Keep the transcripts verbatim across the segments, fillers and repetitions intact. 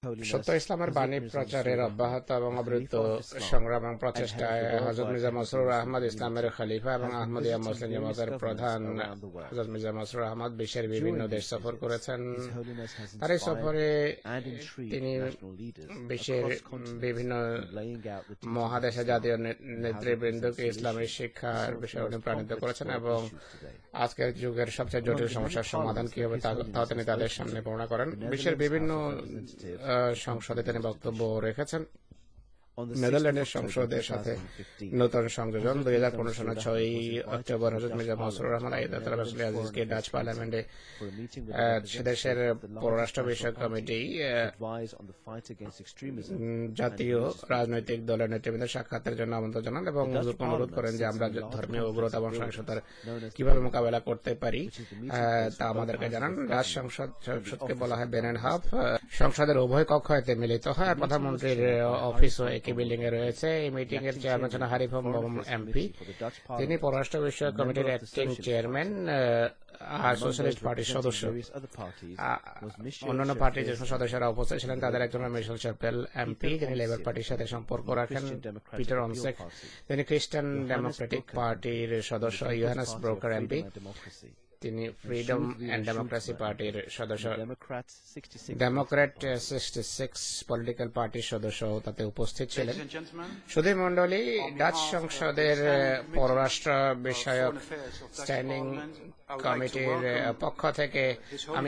সত্য ইসলামের বাণী প্রচারের অব্যাহত এবং অবৃত সংগ্রাম এবং প্রচেষ্টায় হযরত মির্জা মসরুর আহমদ ইসলামের খলিফা এবং আহমদিয়া মুসলিম জামাতের প্রধান হযরত মির্জা মসরুর আহমদ বিশ্বের বিভিন্ন দেশ সফর করেছেন। তার এই সফরে তিনি বিশ্বের বিভিন্ন মহাদেশে জাতীয় নেতৃবৃন্দকে ইসলামী শিক্ষার বিষয়ে অনুপ্রাণিত করেছেন এবং আজকের যুগের সবচেয়ে জটিল সমস্যার সমাধান কি হবে তা তিনি তাদের সামনে বর্ণনা করেন। বিশ্বের বিভিন্ন সংসদে তিনি বক্তব্য রেখেছেন। নেদারল্যান্ডের সংসদের সাথে নতুন সংযোজন দুই হাজার পনেরো সালের ছয়ই অক্টোবর হযরত মির্জা মসরুর রহমান আইয়াদাতুল্লাহ রাসূল আজিজকে ডাচ পার্লামেন্টে সেদেশের পররাষ্ট্র বিষয়ক কমিটি জাতীয় রাজনৈতিক দলের নেতৃবৃন্দের সাক্ষাতের জন্য আমন্ত্রণ জানান এবং অনুরোধ করেন যে আমরা ধর্মীয় উগ্রতা এবং সহিংসতার কিভাবে মোকাবেলা করতে পারি তা আমাদেরকে জানান। রাজ সংসদ সংসদকে বলা হয় বেনেন হাব। সংসদের উভয় কক্ষ এতে মিলিত হয় আর প্রধানমন্ত্রীর অফিসও একই বিল্ডিং এ রয়েছে। এই মিটিং এর চেয়ারম্যান ছিলেন হারিফম এমপি। তিনি পররাষ্ট্র বিষয়ক কমিটির অ্যাক্টিং চেয়ারম্যান আর সোশ্যালিস্ট পার্টির সদস্য। অন্যান্য পার্টির যেসব সদস্যরা উপস্থিত ছিলেন তাদের একজন মিশেল চ্যাপেল এমপি, তিনি লেবার পার্টির সাথে সম্পর্ক রাখেন। পিটার অনসেক, তিনি খ্রিস্টান ডেমোক্রেটিক পার্টির সদস্য। ইউহানাস ব্রোকার এমপি, তিনি ফ্রিডম এন্ড ডেমোক্রেসি পার্টির সদস্য। ডেমোক্র্যাট সিক্সটি সিক্স পলিটিক্যাল পার্টির সদস্য তাতে উপস্থিত ছিলেন। সুধী মণ্ডলী, ডাচ সংসদের পররাষ্ট্র বিষয়ক স্ট্যান্ডিং কমিটির পক্ষ থেকে আমি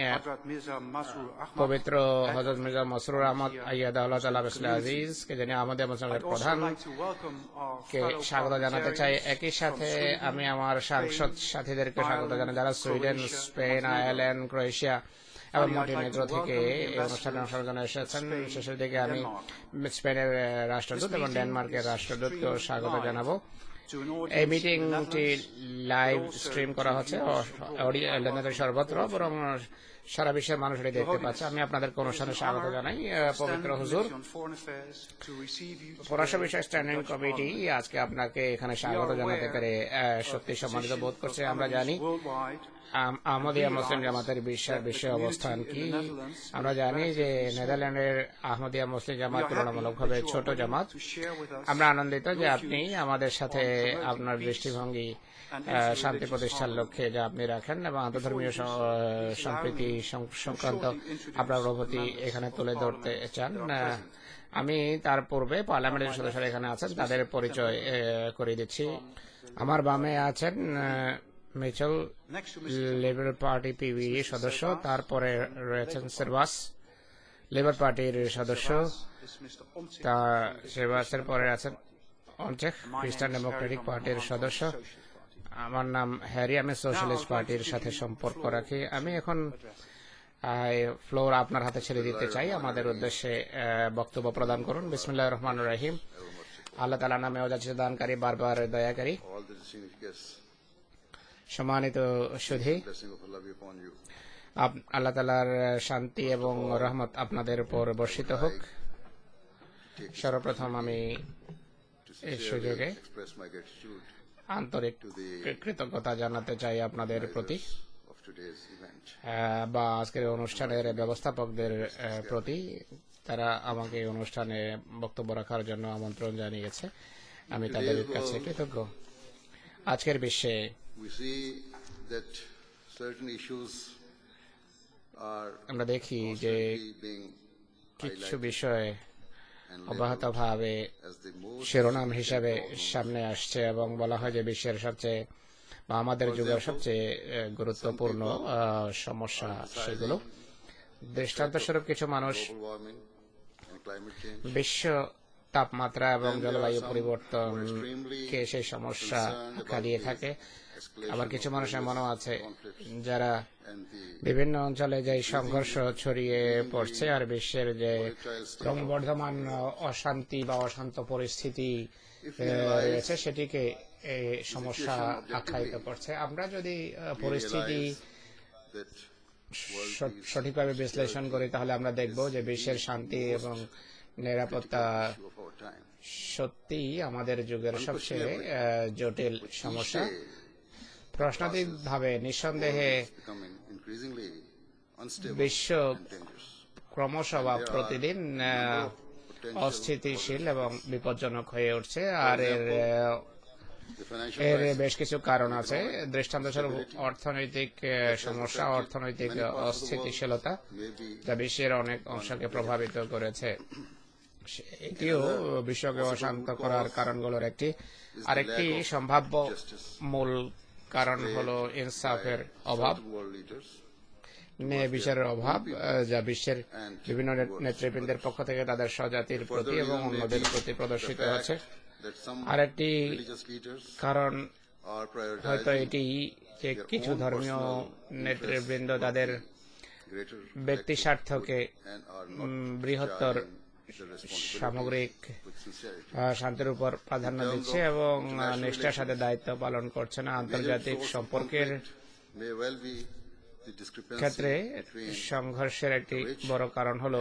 পবিত্র হযরত মির্জা মসরুর আহমদ আইয়াদাহুল্লাহ তাআলা রাসূল আজিজ কে যিনি আহমদিয়া মুসলিমের প্রধান কে স্বাগত জানাতে চাই। একই সাথে আমি আমার সাংসদ সাথীদেরকে স্বাগত জানাই যারা সুইডেন, স্পেন, আয়ারল্যান্ড, ক্রোয়েশিয়া এবং মন্টিনেগ্রো থেকে এই অনুষ্ঠানে অংশগ্রহণ এসেছেন। শেষের দিকে আমি স্পেনের রাষ্ট্রদূত এবং ডেনমার্কের রাষ্ট্রদূতকেও স্বাগত জানাবো। এই মিটিংটি লাইভ স্ট্রিম করা হচ্ছে সর্বত্র এবং সারা বিশ্বের মানুষেরা দেখতে পাচ্ছে। আমি আপনাদেরকে অনুষ্ঠানে স্বাগত জানাই। পবিত্র হুজুর, পররাষ্ট্র বিষয় স্ট্যান্ডিং কমিটি আজকে আপনাকে এখানে স্বাগত জানাতে পেরে সত্যি সম্মানিত বোধ করছে। আমরা জানি আহমদিয়া মুসলিম জামাতের বিশ্বের বিশ্বের অবস্থান কি। আমরা জানি যে নেদারল্যান্ডের আহমদিয়া মুসলিম জামাত তুলনামূলকভাবে ছোট জামাত। আমরা আনন্দিত যে আপনি আমাদের সাথে আপনার দৃষ্টিভঙ্গি শান্তি প্রতিষ্ঠার লক্ষ্যে যা আপনি রাখেন এবং আন্তধর্মীয় সম্প্রীতি সংক্রান্ত আপনার প্রগতি এখানে তুলে ধরতে চান। আমি তার পূর্বে পার্লামেন্টের সদস্যরা এখানে আছেন, তাদের পরিচয় করিয়ে দিচ্ছি। আমার বামে আছেন মিচেল, লেবার পার্টি পিবি সদস্য। তারপরে রয়েছেন সেরবাস, লেবার পার্টির সদস্য। তা সেরবাসের পরে আছেন অনচেক, খ্রিস্টান ডেমোক্রেটিক পার্টির সদস্য। আমার নাম হ্যারি, আমি সোশ্যালিস্ট পার্টির সাথে সম্পর্ক রাখি। আমি এখন ফ্লোর আপনার হাতে ছেড়ে দিতে চাই। আমাদের উদ্দেশ্যে বক্তব্য প্রদান করুন। বিসমিল্লাহির রহমানির রহিম। আল্লাহ তাআলার নামে অযাচিত দানকারী, বারবার দয়াকারী। সম্মানিত সুধী, আল্লাহ তাআলার শান্তি এবং রহমত আপনাদের উপর বর্ষিত হোক। সর্বপ্রথম আমি এই সুযোগে আন্তরিক কৃতজ্ঞতা জানাতে চাই আপনাদের প্রতি বা আজকের অনুষ্ঠানের ব্যবস্থাপকদের প্রতি। তারা আমাকে অনুষ্ঠানে বক্তব্য রাখার জন্য আমন্ত্রণ জানিয়েছে, আমি তাদের কাছে কৃতজ্ঞ। আজকের বিশ্বে আমরা দেখি যে কিছু বিষয় অব্যাহতভাবে শিরোনাম হিসাবে সামনে আসছে এবং বলা হয় যে বিশ্বের সবচেয়ে বা আমাদের যুগের সবচেয়ে গুরুত্বপূর্ণ সমস্যা সেগুলো। দৃষ্টান্তস্বরূপ কিছু মানুষ বিশ্ব তাপমাত্রা এবং জলবায়ু পরিবর্তনকে সেই সমস্যা খালিয়ে থাকে। আবার কিছু মানুষ এমনও আছে যারা বিভিন্ন অঞ্চলে যে সংঘর্ষ ছড়িয়ে পড়ছে আর বিশ্বের যে ক্রমবর্ধমান অশান্তি বা অশান্ত পরিস্থিতি রয়েছে সেটিকে এই সমস্যা আখ্যায়িত করছে। আমরা যদি পরিস্থিতি সঠিকভাবে বিশ্লেষণ করি তাহলে আমরা দেখব যে বিশ্বের শান্তি এবং নিরাপত্তা সত্যি আমাদের যুগের সবচেয়ে জটিল সমস্যা। প্রশ্নাতীতভাবে নিঃসন্দেহে বিশ্ব ক্রমশ বা প্রতিদিন অস্থিতিশীল এবং বিপজ্জনক হয়ে উঠছে। আর এর এর বেশ কিছু কারণ আছে। দৃষ্টান্তস্বরূপ অর্থনৈতিক সমস্যা, অর্থনৈতিক অস্থিতিশীলতা যা বিশ্বের অনেক অংশকে প্রভাবিত করেছে। এটিও বিশ্বকে অশান্ত করার কারণগুলোর একটি। আরেকটি সম্ভাব্য মূল কারণ হলো ইনসাফের অভাব, ন্যায় বিচারের অভাব, যা বিশ্বের বিভিন্ন নেতৃবৃন্দের পক্ষ থেকে তাদের স্বজাতির প্রতি এবং অন্যদের প্রতি প্রদর্শিত হচ্ছে। আরেকটি কারণ হয়তো এটি যে কিছু ধর্মীয় নেতৃবৃন্দ তাদের ব্যক্তি স্বার্থকে বৃহত্তর সামগ্রিক শান্তির উপর প্রাধান্য দিচ্ছে এবং নিষ্ঠার সাথে দায়িত্ব পালন করছে না। আন্তর্জাতিক সম্পর্কের ক্ষেত্রে সংঘর্ষের একটি বড় কারণ হলো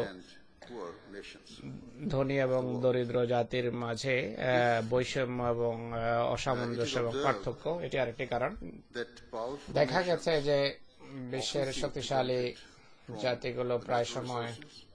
ধনী এবং দরিদ্র জাতির মাঝে বৈষম্য এবং অসামঞ্জস্য এবং পার্থক্য, এটি আরেকটি কারণ। দেখা গেছে যে বিশ্বের শক্তিশালী জাতিগুলো প্রায় সময়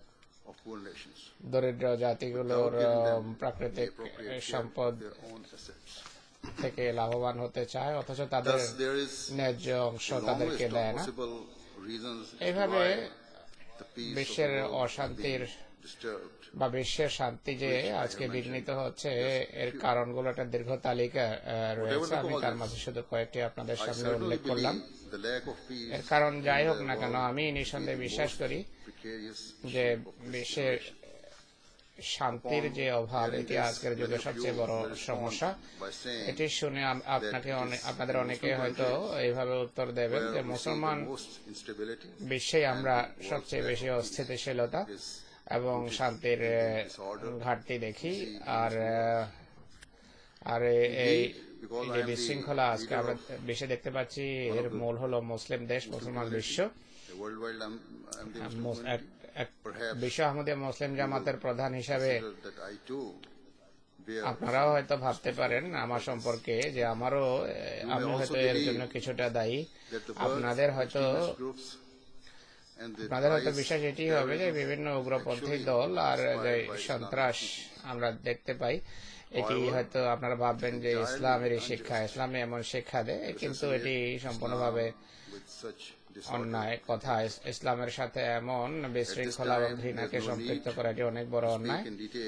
দরিদ্র জাতিগুলোর প্রাকৃতিক সম্পদ থেকে লাভবান হতে চায়, অথচ তাদের ন্যায্য অংশ তাদেরকে দেয় না। এইভাবে বিশ্বের অশান্তির বা বিশ্বের শান্তি যে আজকে বিঘ্নিত হচ্ছে, এর কারণগুলো একটা দীর্ঘ তালিকা রয়েছে। আমি তার মাঝে শুধু কয়েকটি আপনাদের সামনে উল্লেখ করলাম। এর কারণ যাই হোক না কেন, আমি নিঃসন্দেহে বিশ্বাস করি যে বিশ্বের শান্তির যে অভাব, এটি আজকের যুগে সবচেয়ে বড় সমস্যা। এটি শুনে আপনাকে আপনাদের অনেকে হয়তো এইভাবে উত্তর দেবেন যে মুসলমান বিশ্বে আমরা সবচেয়ে বেশি অস্থিতিশীলতা এবং শান্তির ঘাটতি দেখি। আর আর এই যে বিশৃঙ্খলা আজকে আমরা বিশ্বে দেখতে পাচ্ছি, এর মূল হলো মুসলিম দেশ, মুসলমান বিশ্ব। বিশ্ব আহমদিয়া মুসলিম জামাতের প্রধান হিসাবে আপনারাও হয়তো ভাবতে পারেন আমার সম্পর্কে যে আমারও আমি হয়তো এর জন্য কিছুটা দায়ী। আপনাদের হয়তো আপনাদের হয়তো বিশ্বাস এটি হবে যে বিভিন্ন উগ্রপন্থী দল আর যে সন্ত্রাস আমরা দেখতে পাই, এটি হয়তো আপনারা ভাববেন যে ইসলামের শিক্ষা, ইসলামে এমন শিক্ষা দেয়, কিন্তু এটি সম্পূর্ণভাবে অন্যায় কথা। ইসলামের সাথে এমন বিশৃঙ্খলা এবং ঘৃণাকে সম্পৃক্ত করা এটি অনেক বড় অন্যায়।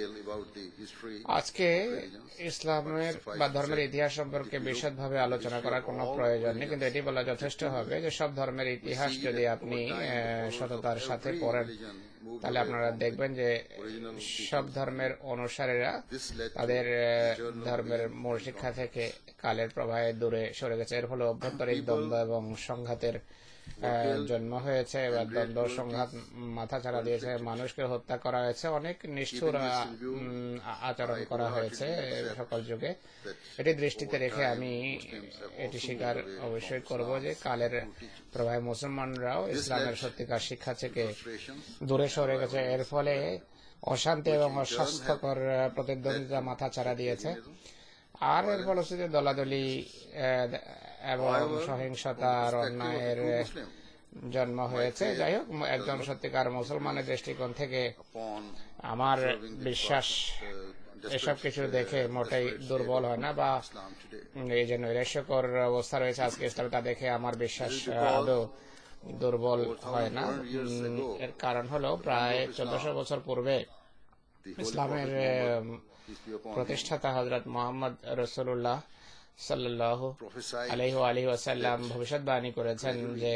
আজকে ইসলামের বা ধর্মের ইতিহাস সম্পর্কে বিশদভাবে আলোচনা করার কোনো প্রয়োজন নেই, কিন্তু এটি বলা যথেষ্ট হবে যে সব ধর্মের ইতিহাস যদি আপনি সততার সাথে পড়েন, তাহলে আপনারা দেখবেন যে সব ধর্মের অনুসারীরা তাদের ধর্মের মূল শিক্ষা থেকে কালের প্রবাহে দূরে সরে গেছে। এর ফলে অভ্যন্তরীণ দ্বন্দ্ব এবং সংঘাতের জন্ম হয়েছে, এবার দ্বন্দ্ব সংঘাত মাথা ছাড়া দিয়েছে, মানুষকে হত্যা করা হয়েছে, অনেক নিষ্ঠুর আচরণ করা হয়েছে সকল যুগে। এটি দৃষ্টিতে রেখে আমি এটি স্বীকার অবশ্যই করব যে কালের প্রবাহে মুসলমানরাও ইসলামের সত্যিকার শিক্ষা থেকে দূরে সরে গেছে। এর ফলে অশান্তি এবং অস্বাস্থ্যকর প্রতিদ্বন্দ্বিতা মাথা ছাড়া দিয়েছে, আর এর ফলশ্রুতিতে দলাদলি এবং সহিংসতার অন্যায়ের জন্ম হয়েছে। যাই হোক, একজন সত্যিকার মুসলমানের দৃষ্টিকোণ থেকে আমার বিশ্বাস এসব কিছু দেখে মোটেই দুর্বল হয় না, বা এই যে নৈরাশ্যকর অবস্থা রয়েছে আজকে ইসলামে, তা দেখে আমার বিশ্বাস আদৌ দুর্বল হয় না। এর কারণ হলো প্রায় চোদ্দশো বছর পূর্বে ইসলামের প্রতিষ্ঠাতা হযরত মুহাম্মদ রাসূলুল্লাহ সাল্লাল্লাহু আলাইহি ওয়া আলিহি ওয়াসাল্লাম ভবিষ্যৎবাণী করেছেন যে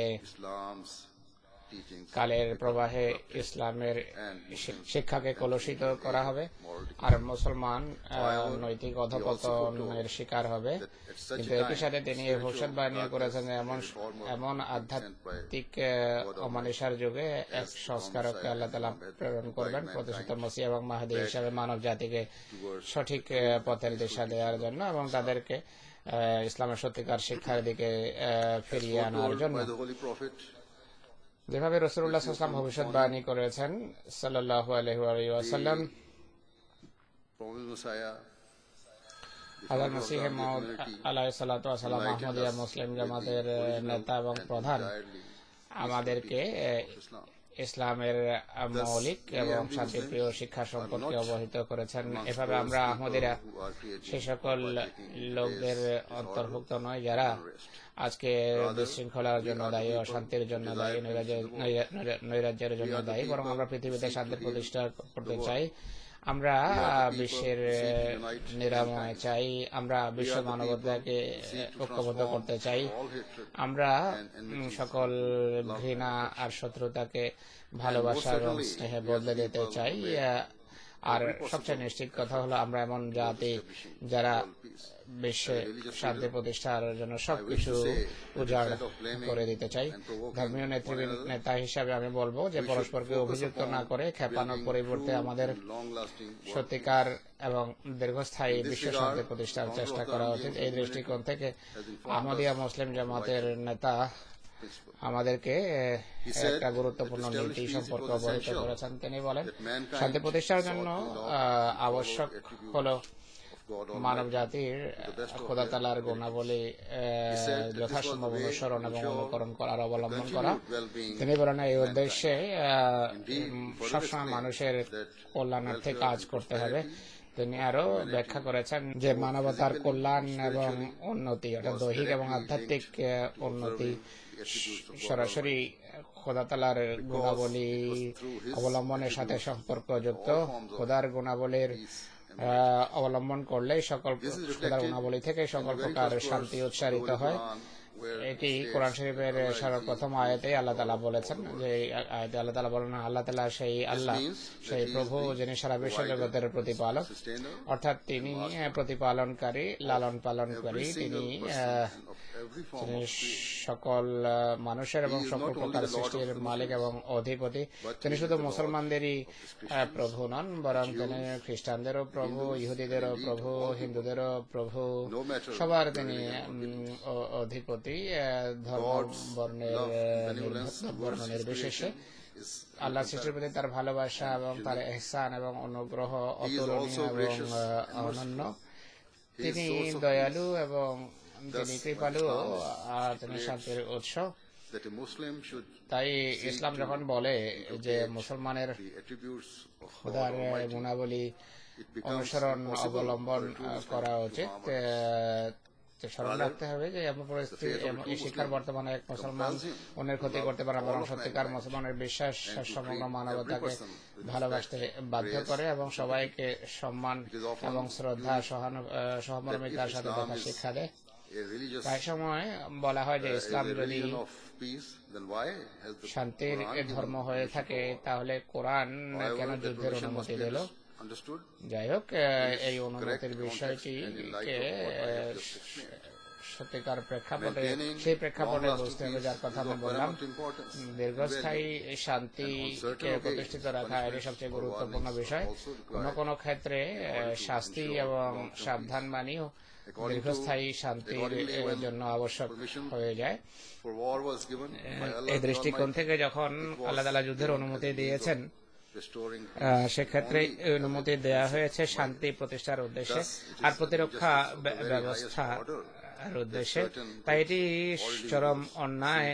কালের প্রবাহে ইসলামের শিক্ষাকে কলুষিত করা হবে আর মুসলমান নৈতিক অধঃপতনের শিকার হবে। কিন্তু একই সাথে তিনি এই ভবিষ্যৎবাণী করেছেন যে এমন এমন আধ্যাত্মিক অমানিসার যুগে এক সংস্কারককে আল্লাহ তাআলা প্রেরণ করবেন, প্রতিষ্ঠিত মসিহ এবং মাহদী হিসাবে মানব জাতিকে সঠিক পথের দিশা দেওয়ার জন্য এবং তাদেরকে ইসলামের সত্যিকার শিক্ষার দিকে ফিরিয়ে আনার জন্য। যেভাবে রাসূলুল্লাহ সাল্লাল্লাহু আলাইহি ওয়াসাল্লাম ভবিষ্যৎবাণী করেছেন সাল্লাল্লাহু আলাইহি ওয়াসাল্লাম, হযরত মসিহ মাউদ আলাইহিস সালাতু ওয়াস সালাম আহমদিয়া মুসলিম জামাতের নেতা এবং প্রধান আমাদেরকে ইসলামের মৌলিক এবং শান্তিপ্রিয় শিক্ষা সম্পর্কে অবহিত করেছেন। এভাবে আমরা আহমদীরা সেই সকল লোকদের অন্তর্ভুক্ত নয় যারা আজকে বিশৃঙ্খলার জন্য দায়ী, অশান্তির জন্য দায়ী, নৈরাজ্যের জন্য দায়ী, বরং আমরা পৃথিবীতে শান্তি প্রতিষ্ঠা করতে চাই। আমরা বিশ্বের নিরাময় চাই, আমরা বিশ্ব মানবতাকে ঐক্যবদ্ধ করতে চাই, আমরা সকল ঘৃণা আর শত্রুতাকে ভালোবাসা এবং স্নেহে বদলে দিতে চাই। আর সবচেয়ে নিশ্চিত কথা হলো আমরা এমন জাতি যারা বিশ্বে শান্তি প্রতিষ্ঠার জন্য সবকিছু উজাড় করে দিতে চাই। ধর্মীয় নেতা হিসাবে আমি বলবো যে পরস্পরকে অভিযুক্ত না করে খেপানোর পরিবর্তে আমাদের সত্যিকার এবং দীর্ঘস্থায়ী বিশ্ব শান্তি প্রতিষ্ঠার চেষ্টা করা উচিত। এই দৃষ্টিকোণ থেকে আহমদিয়া মুসলিম জামাতের নেতা আমাদেরকে একটা গুরুত্বপূর্ণ নীতি সম্পর্কে অবহিত করেছেন। তিনি বলেন শান্তি প্রতিষ্ঠার জন্য আবশ্যক হলো মানব জাতির খোদা তাআলার গুণাবলী যথাসম্ভব অনুসরণ এবং অনুকরণ করার অবলম্বন করা। তিনি বলেন এই উদ্দেশ্যে সবসময় মানুষের কল্যাণার্থে কাজ করতে হবে। তিনি আরো ব্যাখ্যা করেছেন যে মানবতার কল্যাণ এবং উন্নতি অর্থাৎ দৈহিক এবং আধ্যাত্মিক উন্নতি সরাসরি খোদা তাআলার গুণাবলী অবলম্বনের সাথে সম্পর্কযুক্ত। খোদার গুণাবলীর অবলম্বন করলে সকল খোদার গুণাবলী থেকে সকল প্রকার শান্তি উচ্চারিত হয়। এটি কোরআন শরীফের সর্বপ্রথম আয়াতে আল্লাহ তাআলা বলেছেন, যে আয়াতে আল্লাহ তাআলা বলেন আল্লাহ তাআলা সেই আল্লাহ সেই প্রভু যিনি সারা বিশ্ব জগতের প্রতিপালক, অর্থাৎ তিনি প্রতিপালনকারী, লালন পালনকারী, তিনি তিনি সকল মানুষের এবং সকল প্রকার সৃষ্টির মালিক এবং অধিপতি। তিনি শুধু মুসলমানদেরই প্রভু নন, বরং তিনি খ্রিস্টানদেরও প্রভু, ইহুদিদেরও প্রভু, হিন্দুদেরও প্রভু, সবার তিনি অধিপতি, ধর্ম বর্ণের বর্ণ নির্বিশেষে। আল্লাহ সৃষ্টির প্রতি তার ভালোবাসা এবং তার ইহসান এবং অনুগ্রহ অতুলনীয় এবং অনন্য। তিনি দয়ালু এবং তিনি কৃপালু আর তিনি শান্তির উৎস। তাই ইসলাম যখন বলে যে মুসলমানের খোদার গুণাবলী অনুসরণ অবলম্বন করা উচিত, স্মরণ রাখতে হবে যে এমন পরিস্থিতি এই শিক্ষার বর্তমানে এক মুসলমান অন্যের ক্ষতি করতে পারে, বরং সত্যিকার মুসলমানের বিশ্বাস সমগ্র মানবতাকে ভালোবাসতে বাধ্য করে এবং সবাইকে সম্মান এবং শ্রদ্ধা সহমর্মিতার সাথে দেখা শিক্ষা দেয়। প্রায় সময় বলা হয় যে ইসলাম যদি শান্তির ধর্ম হয়ে থাকে তাহলে কোরআন কেন যুদ্ধের অনুমতি দিল? যাই হোক, এই অনুমতির বিষয়টিকে সত্যিকার প্রেক্ষাপটে সেই প্রেক্ষাপটে বুঝতে হবে যার কথা আমি বললাম। দীর্ঘস্থায়ী শান্তিকে প্রতিষ্ঠিত রাখা এটি সবচেয়ে গুরুত্বপূর্ণ বিষয়। কোনো কোনো ক্ষেত্রে শাস্তি এবং সাবধানবাণীও দীর্ঘস্থায়ী শান্তির জন্য আবশ্যক হয়ে যায়। এই দৃষ্টিকোণ থেকে যখন আল্লাহ তাআলা যুদ্ধের অনুমতি দিয়েছেন, সেক্ষেত্রে অনুমতি দেওয়া হয়েছে শান্তি প্রতিষ্ঠার উদ্দেশ্যে আর প্রতিরক্ষা ব্যবস্থার উদ্দেশ্যে। তাই এটি চরম অন্যায়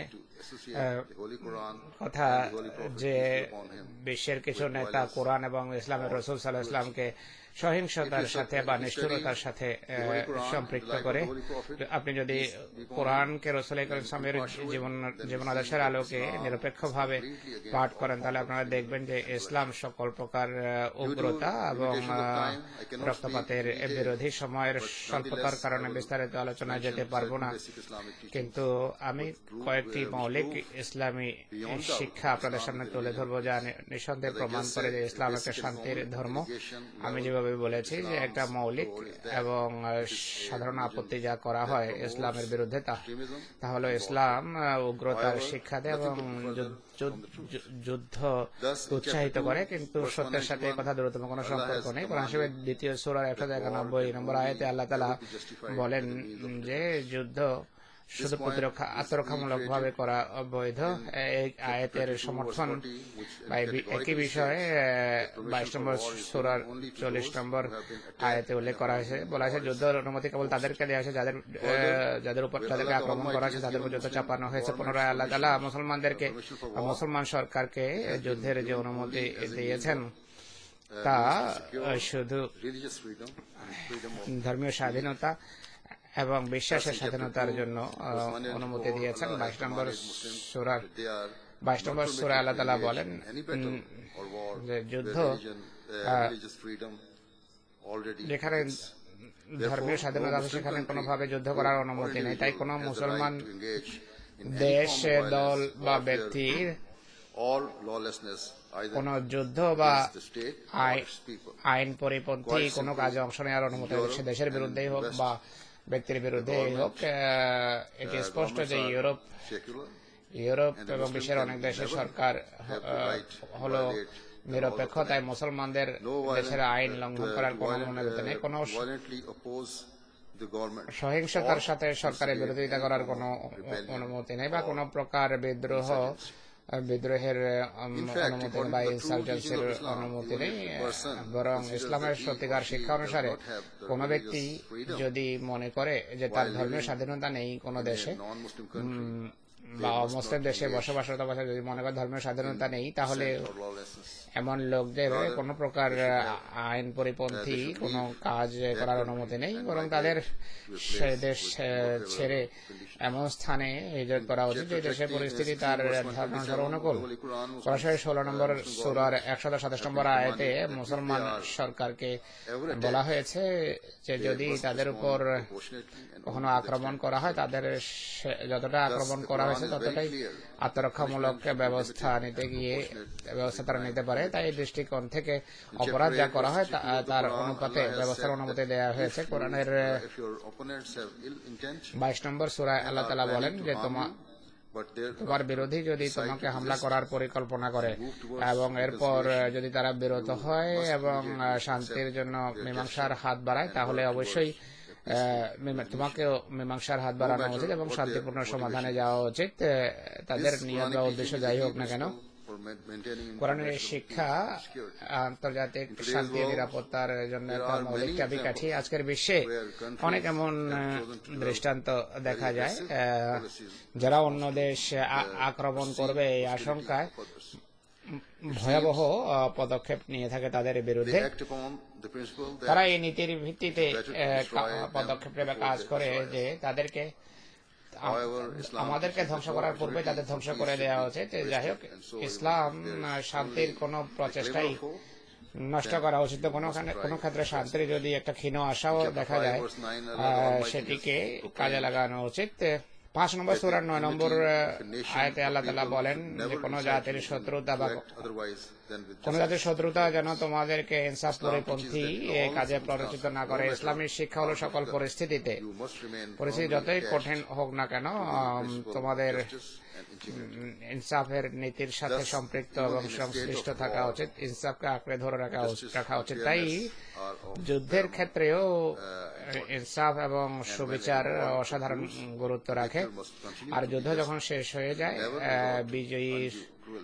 কথা যে বিশ্বের কিছু নেতা কোরআন এবং ইসলামের রাসূল সাল্লাল্লাহু আলাইহি ওয়াসাল্লামকে সহিংসতার সাথে বা নিষ্ঠুরতার সাথে সম্পৃক্ত করে। আপনি যদি কোরআনকে রাসূল ইসলামের জীবন জীবন আদর্শের আলোকে নিরপেক্ষভাবে পাঠ করেন তাহলে আপনারা দেখবেন যে ইসলাম সকল প্রকার উগ্রতা এবং রক্তপাতের বিরোধী। সময়ের স্বল্পতার কারণে বিস্তারিত আলোচনায় যেতে পারবো না, কিন্তু আমি কয়েকটি মৌলিক ইসলামী শিক্ষা আপনাদের সামনে তুলে ধরবো যা নিঃসন্দেহে প্রমাণ করে যে ইসলাম একটা শান্তির ধর্ম। আমি যেভাবে বলেছি যে একটা মৌলিক এবং সাধারণ আপত্তি যা করা হয় ইসলামের বিরুদ্ধে তা হলো ইসলাম উগ্রতার শিক্ষা দেয় এবং যুদ্ধ উৎসাহিত করে, কিন্তু সত্যের সাথে এই কথা দূরতম কোনো সম্পর্ক নেই। কোরআন শরীফের দ্বিতীয় সূরার একশো একানব্বই নম্বর আয়াতে আল্লাহ তাআলা বলেন যে যুদ্ধ শুধু প্রতিরক্ষা আত্মরক্ষামূলকভাবে করা বৈধ। এই আয়াতের সমর্থন বা একই বিষয়ে বাইশ নম্বর সূরার চল্লিশ নম্বর আয়াতে উল্লেখ করা হয়েছে। বলা হয়েছে যুদ্ধের অনুমতি কেবল তাদেরকে দেওয়া হয়েছে যাদের যাদের উপর তাদেরকে আক্রমণ করা হয়েছে, তাদের উপর যুদ্ধ চাপানো হয়েছে। পুনরায় আল্লাহ তাআলা মুসলমানদেরকে মুসলমান সরকারকে যুদ্ধের যে অনুমতি দিয়েছেন তা শুধু ধর্মীয় স্বাধীনতা এবং বিশ্বাসের স্বাধীনতার জন্য অনুমতি দিয়েছেন। বাইশ নম্বর সূরার বাইশ নম্বর সূরায় আল্লাহ তাআলা বলেন যে যুদ্ধ যেখানে ধর্মীয় স্বাধীনতা আছে সেখানে কোনোভাবে যুদ্ধ করার অনুমতি নেই। তাই কোনো মুসলমান দেশ, দল বা ব্যক্তির কোন যুদ্ধ বা আইন পরিপন্থী কোনো কাজে অংশ নেওয়ার অনুমতি সে দেশের বিরুদ্ধেই হোক বা ব্যক্তির বিরুদ্ধেই হোক। এটি স্পষ্ট যে ইউরোপ ইউরোপ এবং বিশ্বের অনেক দেশের সরকার হলো নিরপেক্ষ, তাই মুসলমানদের দেশের আইন লঙ্ঘন করার কোনো অনুমতি নেই। কোনো সহিংসতার সাথে সরকারের বিরোধিতা করার কোনো অনুমতি নেই বা কোনো প্রকার বিদ্রোহ বিদ্রোহের অনুমতি বা ইনসার্জেন্সির অনুমতি নেই। বরং ইসলামের সত্যিকার শিক্ষা অনুসারে কোনো ব্যক্তি যদি মনে করে যে তার ধর্মীয় স্বাধীনতা নেই কোনো দেশে বা অমুসলিম দেশে বসবাসরত অবস্থায় যদি মনে করে ধর্মীয় স্বাধীনতা নেই, তাহলে এমন লোকদের কোনো প্রকার আইন পরিপন্থী কোনো কাজ করার অনুমতি নেই, বরং তাদের সে দেশ ছেড়ে এমন স্থানে হিজরত করা উচিত যে দেশের পরিস্থিতি তার ধর্মানুসারে অনুকূল। সরাসরি ষোলো নম্বর সূরার একশত সাতাশ নম্বর আয়াতে মুসলমান সরকারকে বলা হয়েছে যে যদি তাদের উপর কখনো আক্রমণ করা হয়, তাদের যতটা আক্রমণ করা হয়েছে ততটাই আত্মরক্ষামূলক ব্যবস্থা নিতে গিয়ে ব্যবস্থা তারা নিতে পারে। তাই এই দৃষ্টিকোণ থেকে অপরাধ যা করা হয় তার অনুপাতে ব্যবস্থার অনুমতি দেওয়া হয়েছে। কোরআনের বাইশ নম্বর সূরায় আল্লাহ তাআলা বলেন যে তোমার তোমার বিরোধী যদি তোমাকে হামলা করার পরিকল্পনা করে এবং এরপর যদি তারা বিরত হয় এবং শান্তির জন্য মীমাংসার হাত বাড়ায়, তাহলে অবশ্যই তোমাকেও মীমাংসার হাত বাড়ানো উচিত এবং শান্তিপূর্ণ সমাধানে যাওয়া উচিত, তাদের নিয়ত বা উদ্দেশ্য যাই হোক না কেন। কোরআনের শিক্ষা আন্তর্জাতিক শান্তি নিরাপত্তার জন্য একটা মৌলিক চাবিকাঠি। আজকের বিশ্বে অনেক এমন দৃষ্টান্ত দেখা যায় যারা অন্য দেশ আক্রমণ করবে এই আশঙ্কায় ভয়াবহ পদক্ষেপ নিয়ে থাকে তাদের বিরুদ্ধে। তারা এই নীতির ভিত্তিতে পদক্ষেপ নেবে, কাজ করে যে তাদেরকে আমাদেরকে ধ্বংস করার পূর্বে তাদের ধ্বংস করে দেওয়া উচিত। যাই হোক, ইসলাম শান্তির কোনো প্রচেষ্টাই নষ্ট করা উচিত। কোনো কোনো ক্ষেত্রে শান্তির যদি একটা ক্ষীণ আশাও দেখা যায় সেটিকে কাজে লাগানো উচিত। পাঁচ নম্বর সূরার নয় নম্বর আয়াতে আল্লাহ তাআলা বলেন যে কোনো জাতির শত্রুতা বা কোনো জাতির শত্রুতা যেন তোমাদেরকে ইনসাফ পরিপন্থী কাজে প্ররোচিত না করে। ইসলামের শিক্ষা হলো সকল পরিস্থিতিতে, পরিস্থিতি যতই কঠিন হোক না কেন, তোমাদের ইনসাফের নীতির সাথে সম্পৃক্ত এবং সংশ্লিষ্ট থাকা উচিত, ইনসাফকে আঁকড়ে ধরে রাখা রাখা উচিত। তাই যুদ্ধের ক্ষেত্রেও ইনসাফ এবং সুবিচার অসাধারণ গুরুত্ব রাখে। আর যুদ্ধ যখন শেষ হয়ে যায়, বিজয়ীর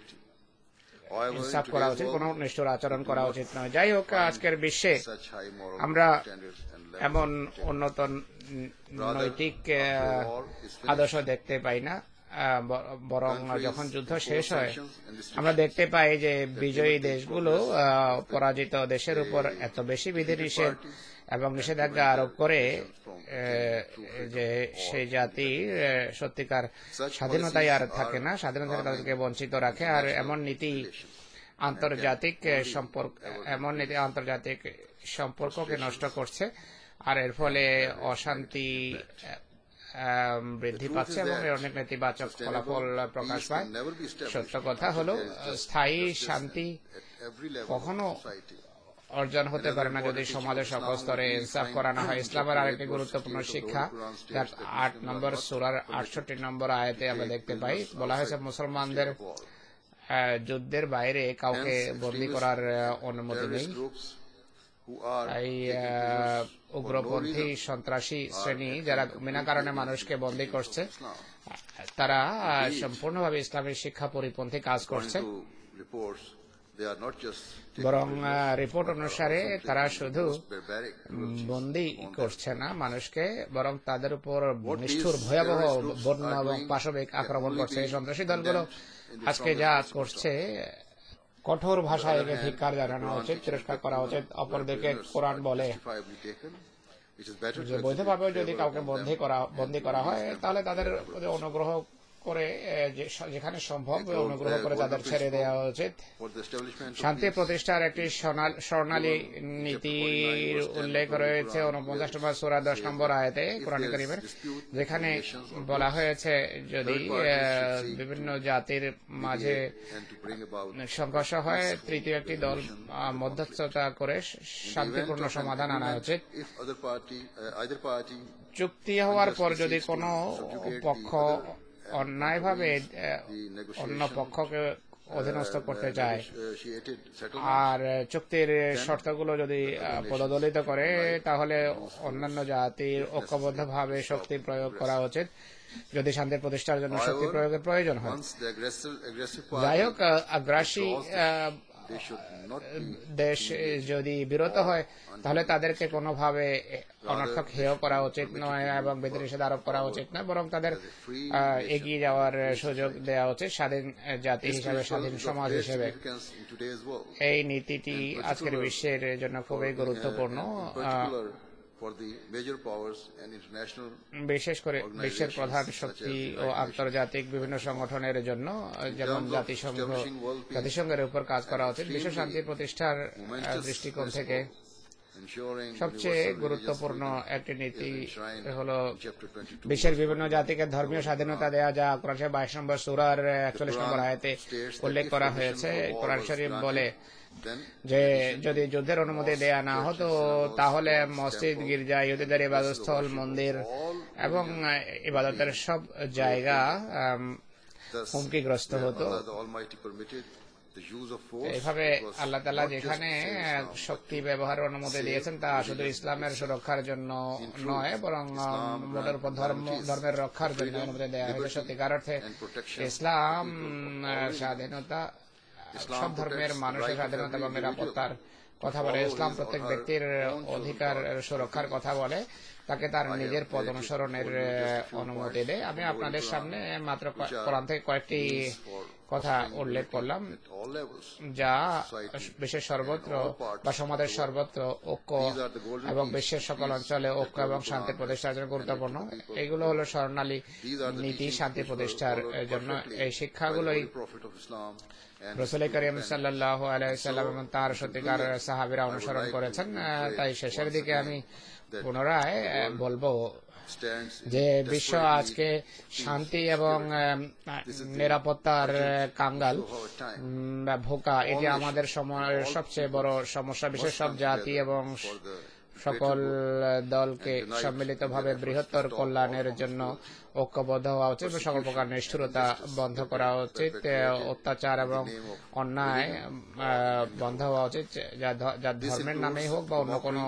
ইনসাফ করা উচিত, কোনো নিষ্ঠুর আচরণ করা উচিত নয়। যাই হোক, আজকের বিশ্বে আমরা এমন উন্নত নৈতিক আদর্শ দেখতে পাই না, বরং যখন যুদ্ধ শেষ হয় আমরা দেখতে পাই যে বিজয়ী দেশগুলো পরাজিত দেশের উপর এত বেশি বিধিনিষেধ এবং নিষেধাজ্ঞা আরোপ করে যে সেই জাতি সত্যিকার স্বাধীনতাই আর থাকে না, স্বাধীনতা তাদেরকে বঞ্চিত রাখে। আর এমন নীতি আন্তর্জাতিক সম্পর্ক এমন নীতি আন্তর্জাতিক সম্পর্ককে নষ্ট করছে, আর এর ফলে অশান্তি বৃদ্ধি পাচ্ছে এবং এর অনেক নেতিবাচক ফলাফল প্রকাশ পায়। সত্য কথা হলো স্থায়ী শান্তি কখনো অর্জন হতে পারে না যদি সমাজের সকল স্তরে ইনসাফ করানো হয়। ইসলামের আরেকটি গুরুত্বপূর্ণ শিক্ষা আট নম্বর সূরার আটষট্টি নম্বর আয়াতে আমরা দেখতে পাই, বলা হয়েছে মুসলমানদের যুদ্ধের বাইরে কাউকে বন্দী করার অনুমতি নেই। এই উগ্রপন্থী সন্ত্রাসী শ্রেণী যারা বিনা কারণে মানুষকে বন্দী করছে, তারা সম্পূর্ণভাবে ইসলামের শিক্ষা পরিপন্থী কাজ করছে। বরং রিপোর্ট অনুসারে তারা শুধু বন্দী করছে না মানুষকে, বরং তাদের উপর নিষ্ঠুর ভয়াবহ বন্য এবং পাশবিক আক্রমণ করছে। এই সন্ত্রাসী দলগুলো আজকে যা করছে কঠোর ভাষায় একে ধিক্কার জানানো উচিত, তিরস্কার করা উচিত। অপরদিকে কোরআন বলে যে বৈধভাবে যদি কাউকে বন্দী করা বন্দী করা হয় তাহলে তাদের অনুগ্রহ করে যেখানে সম্ভব অনুগ্রহ করে তাদের ছেড়ে দেওয়া উচিত। শান্তি প্রতিষ্ঠার একটি স্বর্ণালী নীতির উল্লেখ রয়েছে উনপঞ্চাশ নম্বর সূরা দশ নম্বর আয়াতে কোরআন কারীমের, যেখানে বলা হয়েছে যদি বিভিন্ন জাতির মাঝে সংঘর্ষ হয় তৃতীয় একটি দল মধ্যস্থতা করে শান্তিপূর্ণ সমাধান আনা উচিত। চুক্তি হওয়ার পর যদি কোনো পক্ষ অন্যায়ভাবে অন্য পক্ষকে অধীনস্থ করতে চায় আর চুক্তির শর্তগুলো যদি পদদলিত করে, তাহলে অন্যান্য জাতির ঐক্যবদ্ধভাবে শক্তি প্রয়োগ করা উচিত যদি শান্তি প্রতিষ্ঠার জন্য শক্তি প্রয়োগের প্রয়োজন হয়। যাই হোক, আগ্রাসী দেশ যদি বিরত হয় তাহলে তাদেরকে কোনোভাবে অনর্থক হেয় করা উচিত নয় এবং বিধিনিষেধ আরোপ করা উচিত নয়, বরং তাদের এগিয়ে যাওয়ার সুযোগ দেওয়া উচিত স্বাধীন জাতি হিসাবে, স্বাধীন সমাজ হিসেবে। এই নীতিটি আজকের বিশ্বের জন্য খুবই গুরুত্বপূর্ণ, বিশেষ করে বিশ্বের প্রধান শক্তি ও আন্তর্জাতিক বিভিন্ন সংগঠনের জন্য, যেমন জাতিসংঘ জাতিসংঘের উপর কাজ করা উচিত। বিশ্ব শান্তি প্রতিষ্ঠার দৃষ্টিকোণ থেকে সবচেয়ে গুরুত্বপূর্ণ একটি নীতি হলো বিশ্বের বিভিন্ন জাতিকে ধর্মীয় স্বাধীনতা দেওয়া, যা কোরআন শরীফ বাইশ নম্বর সূরার একচল্লিশ নম্বর আয়াতে উল্লেখ করা হয়েছে। কোরআন শরীফ বলে যে যদি যুদ্ধের অনুমতি দেয়া না হতো তাহলে মসজিদ, গির্জা, ইহুদিদের ইবাদতস্থল, মন্দির এবং ইবাদতের সব জায়গা হুমকিগ্রস্ত হতো। এইভাবে আল্লাহ তাআলা যেখানে শক্তি ব্যবহারের অনুমতি দিয়েছেন তা শুধু ইসলামের সুরক্ষার জন্য নয়, বরং মোটের উপর ধর্ম ধর্মের রক্ষার জন্য অনুমতি দেওয়া হয়েছে। সত্যিকার অর্থে ইসলাম স্বাধীনতা, সব ধর্মের মানুষের স্বাধীনতা এবং নিরাপত্তার কথা বলে। ইসলাম প্রত্যেক ব্যক্তির অধিকার সুরক্ষার কথা বলে, তাকে তার নিজের পথ অনুসরণের অনুমতি দেয়। আমি আপনাদের সামনে মাত্র কোরআন থেকে কয়েকটি কথা উল্লেখ করলাম যা বিশ্বের সর্বত্র বা সমাজের সর্বত্র ঐক্য এবং বিশ্বের সকল অঞ্চলে ঐক্য এবং শান্তি প্রতিষ্ঠার জন্য গুরুত্বপূর্ণ। এগুলো হলো স্বর্ণালী নীতি শান্তি প্রতিষ্ঠার জন্য। এই শিক্ষাগুলোই রাসূল করিম সাল্লাল্লাহু আলাইহি ওয়াসাল্লাম এবং তার সত্যিকার সাহাবীরা অনুসরণ করেছেন। তাই শেষের দিকে আমি পুনরায় বলবো যে বিশ্ব আজকে শান্তি এবং নিরাপত্তার কাঙ্গাল ভোকা, এটি আমাদের সময়ের সবচেয়ে বড় সমস্যা। বিশেষ সব জাতি এবং সকল দলকে সম্মিলিতভাবে বৃহত্তর কল্যাণের জন্য ঐক্যবদ্ধ হওয়া উচিত, সকল প্রকার নিষ্ঠুরতা বন্ধ করা উচিত, অত্যাচার এবং অন্যায় বন্ধ হওয়া উচিত, যা ধর্মের নামেই হোক বা অন্য কোনো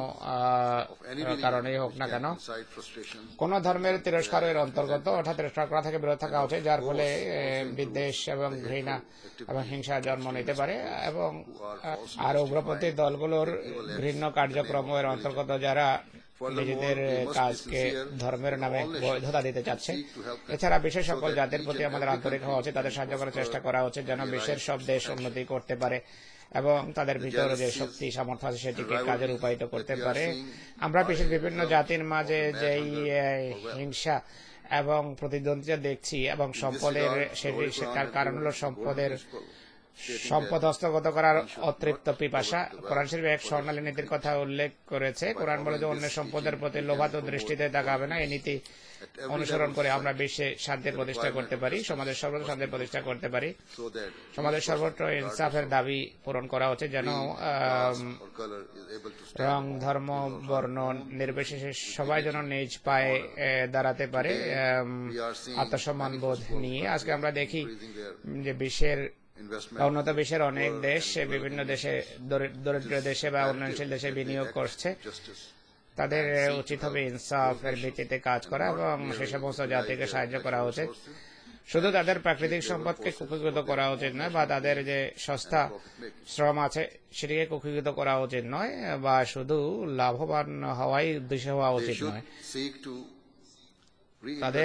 কারণেই হোক না কেন। কোন ধর্মের তিরস্কারের অন্তর্গত অর্থাৎ তিরস্কার করা থেকে বিরত থাকা উচিত, যার ফলে বিদ্বেষ এবং ঘৃণা এবং হিংসা জন্ম নিতে পারে। এবং আর উগ্রপন্থী দলগুলোর ঘৃণ্য কার্যক্রমের অন্তর্গত যারা নিজেদের কাজকে ধর্মের নামে বৈধতা দিতে চাচ্ছে। এছাড়া বিশ্বের সকল জাতির প্রতি আমাদের আন্তরিক হওয়া উচিত, তাদের সাহায্য করার চেষ্টা করা উচিত যেন বিশ্বের সব দেশ উন্নতি করতে পারে এবং তাদের ভিতরে যে শক্তি সামর্থ্য আছে সেটিকে কাজে রূপায়িত করতে পারে। আমরা বিশ্বের বিভিন্ন জাতির মাঝে যেই হিংসা এবং প্রতিদ্বন্দ্বিতা দেখছি এবং সম্পদের, সেটার কারণ হলো সম্পদের সম্পদ হস্তগত করার অতৃপ্ত পিপাসা। কোরআন শরীফ এক স্বর্ণালী নীতির কথা উল্লেখ করেছে। কোরআন বলে যে অন্য সম্পদের প্রতি লোভাত দৃষ্টিতে তাকাবে না। এই নীতি অনুসরণ করে আমরা বিশ্বে শান্তির প্রতিষ্ঠা করতে পারি, সমাজের সর্বত্র শান্তির প্রতিষ্ঠা করতে পারি। সমাজের সর্বত্র ইনসাফের দাবি পূরণ করা উচিত, যেন রং, ধর্ম, বর্ণ নির্বিশেষে সবাই যেন নিজ পায়ে দাঁড়াতে পারে আত্মসম্মান বোধ নিয়ে। আজকে আমরা দেখি যে বিশ্বের বা উন্নত বিশ্বের অনেক দেশ বিভিন্ন দেশে দরিদ্র দেশে বা উন্নয়নশীল দেশে বিনিয়োগ করছে, তাদের উচিত হবে ইনসাফের ভিত্তিতে কাজ করা এবং সে সমস্ত জাতিকে সাহায্য করা উচিত। শুধু তাদের প্রাকৃতিক সম্পদকে কুক্ষিগত করা উচিত নয়, বা তাদের যে সস্তা শ্রম আছে সেটিকে কুক্ষিগত করা উচিত নয়, বা শুধু লাভবান হওয়াই উদ্দেশ্য হওয়া উচিত নয়। তাদের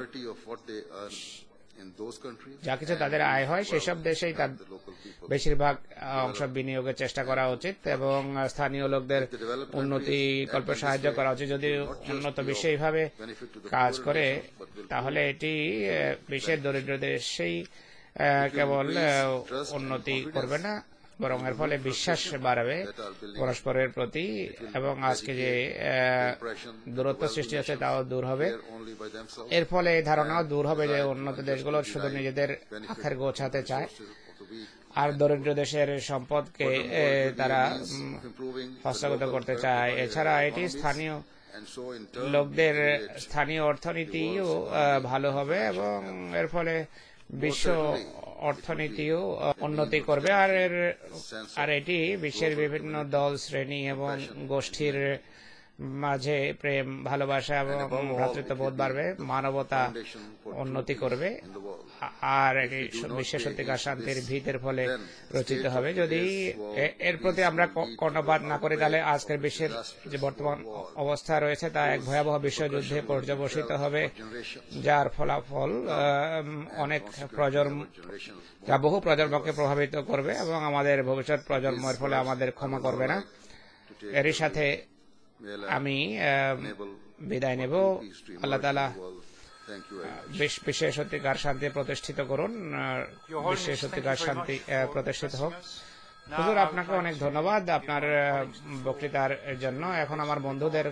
যা কিছু তাদের আয় হয় সেসব দেশেই তার বেশিরভাগ অংশ বিনিয়োগের চেষ্টা করা উচিত এবং স্থানীয় লোকদের উন্নতি কল্পে সাহায্য করা উচিত। যদি উন্নত বিশ্বে এইভাবে কাজ করে তাহলে এটি বিশ্বের দরিদ্র দেশেই কেবল উন্নতি করবে না, বরং এর ফলে বিশ্বাস বাড়বে পরস্পরের প্রতি এবং আজকে যে দূরত্ব সৃষ্টি হচ্ছে তাও দূর হবে। এর ফলে এই ধারণাও দূর হবে যে উন্নত দেশগুলো শুধু নিজেদের আখের গোছাতে চায় আর দরিদ্র দেশের সম্পদকে তারা হস্তগত করতে চায়। এছাড়া এটি স্থানীয় লোকদের স্থানীয় অর্থনীতিও ভালো হবে এবং এর ফলে বিশ্ব অর্থনীতিও উন্নতি করবে। আর এর আর এটি বিশ্বের বিভিন্ন দল শ্রেণী এবং গোষ্ঠীর মাঝে প্রেম, ভালোবাসা এবং ভ্রাতৃত্ববোধ বাড়বে, মানবতা উন্নতি করবে আর এটি বিশ্বের সত্যিকার শান্তির ভিতের ফলে রচিত হবে। যদি এর প্রতি আমরা কর্ণপাত না করি তাহলে আজকের বিশ্বের যে বর্তমান অবস্থা রয়েছে তা এক ভয়াবহ বিশ্বযুদ্ধে পর্যবসিত হবে, যার ফলাফল অনেক প্রজন্ম যা বহু প্রজন্মকে প্রভাবিত করবে এবং আমাদের ভবিষ্যৎ প্রজন্মের ফলে আমাদের ক্ষমা করবে না। এরই সাথে আমি বিদায় নেব। আল্লাহ তাআলা বিশ্বের সত্যিকার শান্তি প্রতিষ্ঠিত করুন, বিশ্বের সত্যিকার শান্তি প্রতিষ্ঠিত হোক। হুজুর, আপনাকে অনেক ধন্যবাদ আপনার বক্তৃতার জন্য। এখন আমার বন্ধুদের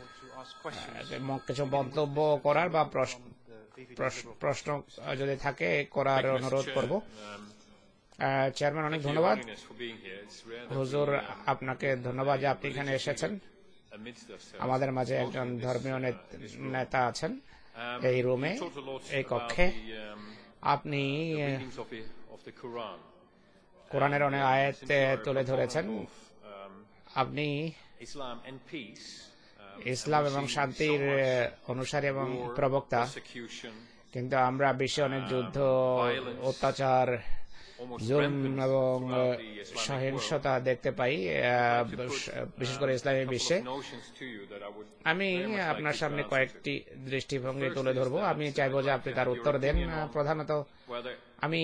কিছু মন্তব্য করার বা প্রশ্ন যদি থাকে করার অনুরোধ করব। চেয়ারম্যান, অনেক ধন্যবাদ। হুজুর, আপনাকে ধন্যবাদ যে আপনি এখানে এসেছেন। আমাদের মাঝে একজন ধর্মীয় নেতা আছেন এই রুমে, এই কক্ষে। আপনি কোরআনের অনেক আয়াত তুলে ধরেছেন। আপনি ইসলাম এবং শান্তির অনুসারী এবং প্রবক্তা, কিন্তু আমরা বিশ্বে অনেক যুদ্ধ, অত্যাচার, জুলুম এবং সহিংসতা দেখতে পাই, বিশেষ করে ইসলামী বিশ্বে। আমি আপনার সামনে কয়েকটি দৃষ্টিভঙ্গি তুলে ধরবো। আমি চাইবো যে আপনি তার উত্তর দেন। প্রধানত আমি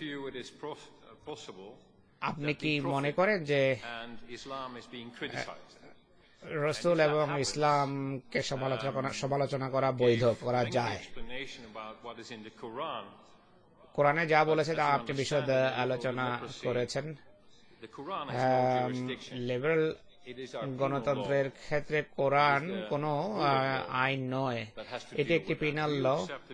আপনি কি মনে করেন যে রাসূল এবং ইসলামকে সমালোচনা সমালোচনা করা বৈধ, করা যায়? কোরআনে যা বলেছে তা আপনি বিশদ আলোচনা করেছেন। লিবারেল গণতন্ত্রের ক্ষেত্রে কোরআন কোনো আইন নয়, এটি একটি পিনাল ল।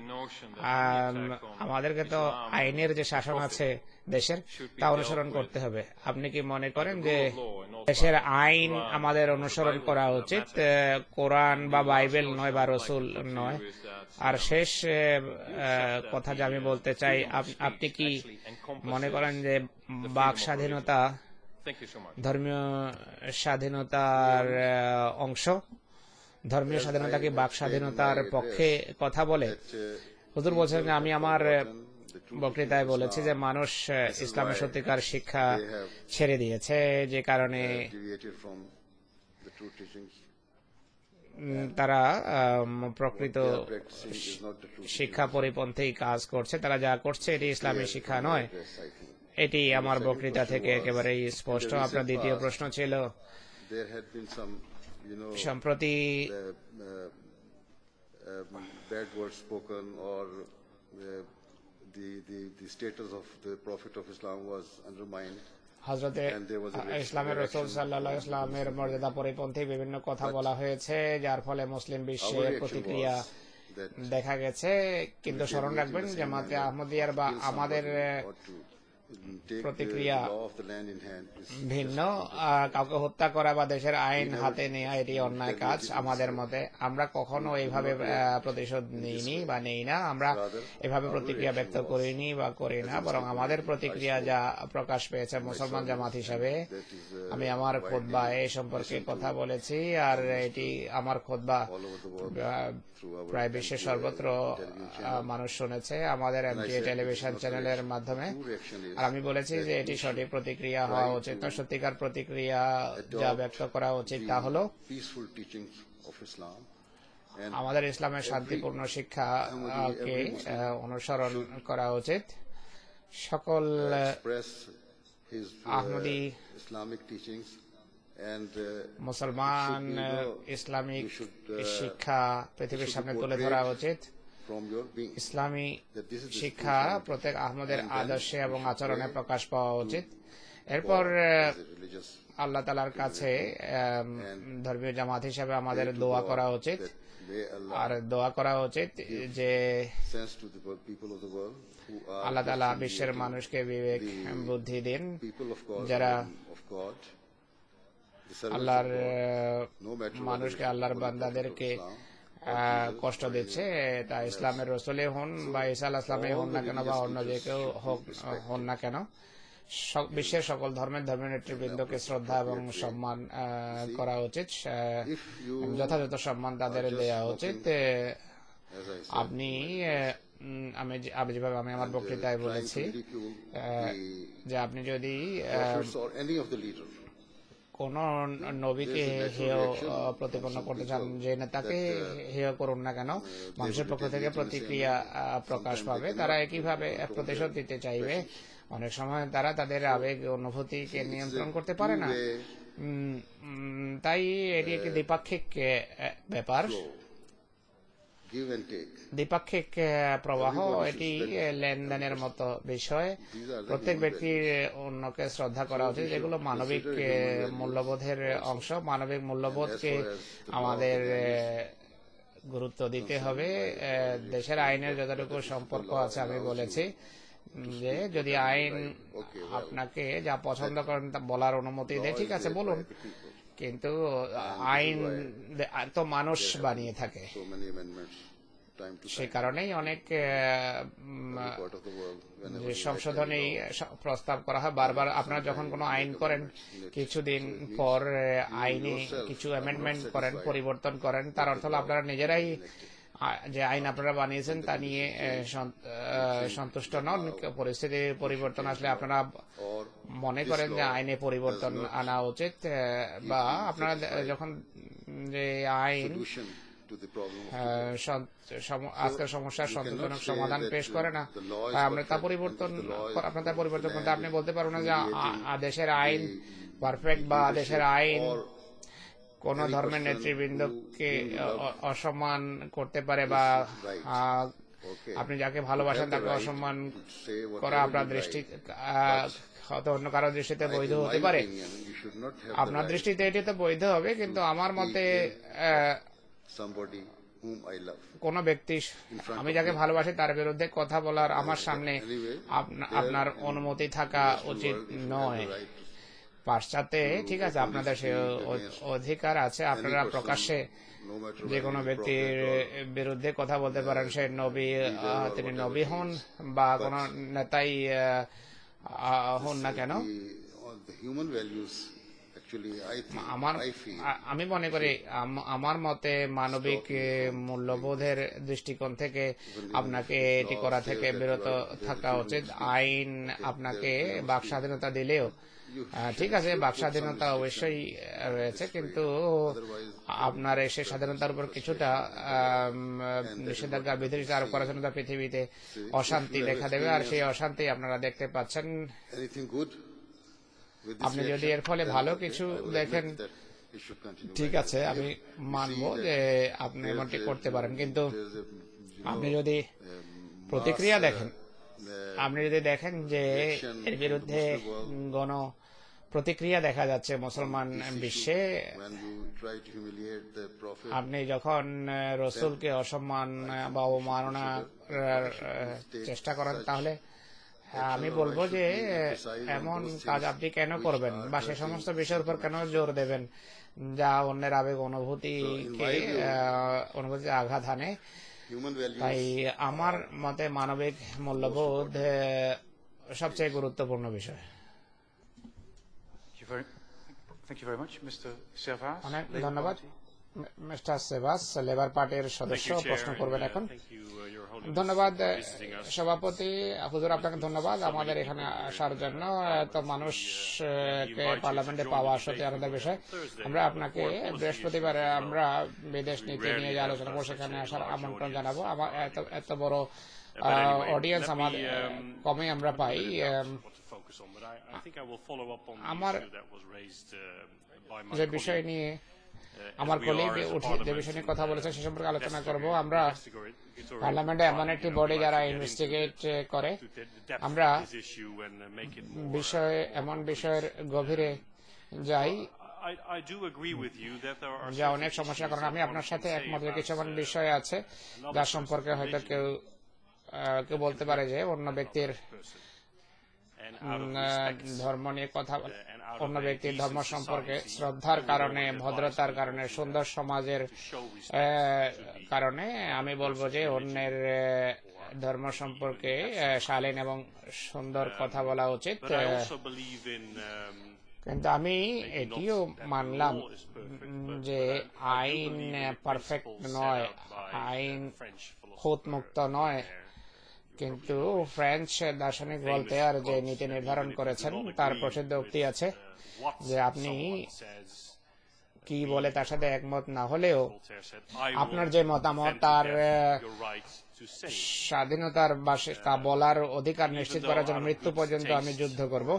আমাদেরকে তো আইনের যে শাসন আছে দেশের তা অনুসরণ করতে হবে। আপনি কি মনে করেন যে দেশের আইন আমাদের অনুসরণ করা উচিত, কোরআন বা বাইবেল নয় বা রসুল নয়? আর শেষ কথা যে আমি বলতে চাই, আপনি কি মনে করেন যে বাক স্বাধীনতা ধর্মীয় স্বাধীনতার অংশ? ধর্মীয় স্বাধীনতা কি বাক স্বাধীনতার পক্ষে কথা বলে? হুজুর বলছেন যে আমি আমার বক্তৃতায় বলেছি যে মানুষ ইসলামের সত্যিকার শিক্ষা ছেড়ে দিয়েছে, যে কারণে তারা প্রকৃত শিক্ষা পরিপন্থী কাজ করছে। তারা যা করছে এটি ইসলামী শিক্ষা নয়। এটি আমার বক্তৃতা থেকে একেবারেই স্পষ্ট। আপনার দ্বিতীয় প্রশ্ন ছিল সম্প্রতি হযরতে ইসলামের রাসূল সাল্লাল্লাহু আলাইহি ওয়াসাল্লামের মর্যাদা পরিপন্থী বিভিন্ন কথা বলা হয়েছে, যার ফলে মুসলিম বিশ্বে প্রতিক্রিয়া দেখা গেছে। কিন্তু স্মরণ রাখবেন, জামাতে আহমদিয়ার বা আমাদের প্রতিক্রিয়া ভিন্ন। কাউকে হত্যা করা বা দেশের আইন হাতে নেওয়া এটি অন্যায় কাজ আমাদের মতে। আমরা কখনো এইভাবে প্রতিশোধ নিইনি বা নেই না, আমরা এভাবে প্রতিক্রিয়া ব্যক্ত করিনি বা করি না, বরং আমাদের প্রতিক্রিয়া যা প্রকাশ পেয়েছে মুসলমান জামাত হিসাবে, আমি আমার খুতবা এই সম্পর্কে কথা বলেছি, আর এটি আমার খুতবা প্রায় বিশ্বের সর্বত্র মানুষ শুনেছে আমাদের এমটিএ টেলিভিশন চ্যানেলের মাধ্যমে। আর আমি বলেছি যে এটি সঠিক প্রতিক্রিয়া হওয়া উচিত না। সত্যিকার প্রতিক্রিয়া যা ব্যক্ত করা উচিত তা হলো আমাদের ইসলামের শান্তিপূর্ণ শিক্ষাকে অনুসরণ করা উচিত। সকল আহমদি মুসলমান ইসলামিক শিক্ষা পৃথিবীর সামনে তুলে ধরা উচিত। ইসলামী শিক্ষা প্রত্যেক আহমদের আদর্শে এবং আচরণে প্রকাশ পাওয়া উচিত। এরপর আল্লাহ তাআলার কাছে ধর্মীয় জামাত হিসেবে আমাদের দোয়া করা উচিত, আর দোয়া করা উচিত যে আল্লাহ তাআলা বিশ্বের মানুষকে বিবেক বুদ্ধি দিন, যারা আল্লাহর মানুষকে, আল্লাহর বান্দাদেরকে কষ্ট দিচ্ছে, তা ইসলামের রসুলে হন বা ঈসা আলাইহিস সালামে হন না কেন বা অন্য যে কেউ হন না কেন, বিশ্বের সকল ধর্মের ধর্মীয় নেতৃবৃন্দকে শ্রদ্ধা এবং সম্মান করা উচিত, যথাযথ সম্মান তাদের দেওয়া উচিত। আপনি আমি আমি যেভাবে আমি আমার বক্তৃতায় বলেছি যে আপনি যদি কোন নবীকে হেয় প্রতিপন্ন করতে চান, যে নেতাকে হেয় করুন না কেন, মানুষের পক্ষ থেকে প্রতিক্রিয়া প্রকাশ পাবে, তারা একইভাবে প্রতিশোধ দিতে চাইবে। অনেক সময় তারা তাদের আবেগ অনুভূতিকে নিয়ন্ত্রণ করতে পারে না, তাই এটি একটি দ্বিপাক্ষিক ব্যাপার, দ্বিপাক্ষিক প্রবাহ, এটি লেনদেনের মতো বিষয়। প্রত্যেক ব্যক্তির অন্যকে শ্রদ্ধা করা উচিত, যেগুলো মানবিক মূল্যবোধের অংশ। মানবিক মূল্যবোধকে আমাদের গুরুত্ব দিতে হবে। দেশের আইনের যতটুকু সম্পর্ক আছে, আমি বলেছি যে যদি আইন আপনাকে যা পছন্দ করেন তা বলার অনুমতি দেয়, ঠিক আছে বলুন, কিন্তু আইন তো মানুষ বানিয়ে থাকে, সে কারণেই অনেক সংশোধনী প্রস্তাব করা হয় বারবার। আপনারা যখন কোনো আইন করেন, কিছুদিন পর আইনে কিছু অ্যামেন্ডমেন্ট করেন, পরিবর্তন করেন, তার অর্থ হলো আপনারা নিজেরাই যে আইন আপনারা বানিয়েছেন তা নিয়ে সন্তুষ্ট নন। পরিস্থিতির পরিবর্তন আসলে আপনারা মনে করেন যে আইনে পরিবর্তন আনা উচিত, বা আপনারা যখন যে আইন আজকের সমস্যার সন্তোষজনক সমাধান পেশ করে না, আমরা তা পরিবর্তন আপনার তা পরিবর্তন করতে আপনি বলতে পারবেন না যে দেশের আইন পারফেক্ট বা দেশের আইন কোন ধর্মের নেতৃবৃন্দকে অসম্মান করতে পারে, বা আপনি যাকে ভালোবাসেন তাকে অসম্মান করা আপনার দৃষ্টি হয়তো অন্য কারো দৃষ্টিতে বৈধ হতে পারে, আপনার দৃষ্টিতে এটি তো বৈধ হবে, কিন্তু আমার মতে কোন ব্যক্তি, আমি যাকে ভালোবাসি তার বিরুদ্ধে কথা বলার আমার সামনে আপনার অনুমতি থাকা উচিত নয়। পাশ্চাত্যে ঠিক আছে, আপনাদের সে অধিকার আছে, আপনারা প্রকাশ্যে যে কোনো ব্যক্তির বিরুদ্ধে কথা বলতে পারেন, সে নবী তিনি নবী হন বা কোন নেতাই হন না কেন। আমার আমি মনে করি, আমার মতে মানবিক মূল্যবোধের দৃষ্টিকোণ থেকে আপনাকে এটি করা থেকে বিরত থাকা উচিত। আইন আপনাকে বাক স্বাধীনতা দিলেও, ঠিক আছে বাক স্বাধীনতা অবশ্যই রয়েছে, কিন্তু আপনার সেই স্বাধীনতার উপর কিছুটা নিষেধাজ্ঞা বিধি আরোপ করার জন্য পৃথিবীতে অশান্তি দেখা দেবে, আর সেই অশান্তি আপনারা দেখতে পাচ্ছেন। আপনি যদি এর ফলে ভালো কিছু দেখেন, ঠিক আছে আমি মানবো যে আপনি এমনটি করতে পারেন, কিন্তু আপনি যদি প্রতিক্রিয়া দেখেন, আপনি যদি দেখেন যে এর বিরুদ্ধে গণ প্রতিক্রিয়া দেখা যাচ্ছে মুসলমান বিশ্বে, আপনি যখন রসুলকে অসম্মান বা অবমাননার চেষ্টা করেন, তাহলে হ্যাঁ, আমি বলবো যে এমন কাজ আপনি কেন করবেন বা সে সমস্ত বিষয়ের উপর কেন জোর দেবেন যা অন্যের আবেগ অনুভূতিকে অনুভূতিতে আঘাত হানে। তাই আমার মতে মানবিক মূল্যবোধ সবচেয়ে গুরুত্বপূর্ণ বিষয়। অনেক ধন্যবাদ। মিস্টার সেবাস, লেবার পার্টির সদস্য প্রশ্ন করবেন এখন। ধন্যবাদ সভাপতি। হুজুর, আপনাকে ধন্যবাদ আমাদের এখানে আসার জন্য। এত মানুষকে পার্লামেন্টে পাওয়া সত্যি আনন্দের বিষয়। আমরা আপনাকে বৃহস্পতিবারে আমরা বিদেশ নীতি নিয়ে যে আলোচনা করবো সেখানে আসার আমন্ত্রণ জানাবো। আমার এত এত বড় অডিয়েন্স আমাদের কমে আমরা পাই। আমার যে বিষয় নিয়ে আমার কলিগ উঠে যে বিষয় নিয়ে কথা বলেছে সে সম্পর্কে আলোচনা করব। আমরা পার্লামেন্টে এমন একটি বডি যারা ইনভেস্টিগেট করে, আমরা বিষয় এমন বিষয়ের গভীরে যাই যা অনেক সমস্যার কারণ। আমি আপনার সাথে একমত যে কিছু এমন বিষয় আছে যার সম্পর্কে হয়তো কেউ কেউ বলতে পারে যে অন্য ব্যক্তির ধর্ম নিয়ে কথা, অন্য ব্যক্তির ধর্ম সম্পর্কে শ্রদ্ধার কারণে, ভদ্রতার কারণে, সুন্দর সমাজের কারণে আমি বলবো যে অন্যের ধর্ম সম্পর্কে শালীন এবং সুন্দর কথা বলা উচিত। কিন্তু আমি এটিও মানলাম যে আইন পারফেক্ট নয়, আইন খুঁত মুক্ত নয়। কিন্তু ফ্রেঞ্চ দার্শনিক ভলতেয়ার যে নীতি নির্ধারণ করেছেন তার প্রসিদ্ধ উক্তি আছে যে আপনি কি বলে তার সাথে একমত না হলেও আপনার যে মতামত তার স্বাধীনতার বা তা বলার অধিকার নিশ্চিত করার জন্য মৃত্যু পর্যন্ত আমি যুদ্ধ করব।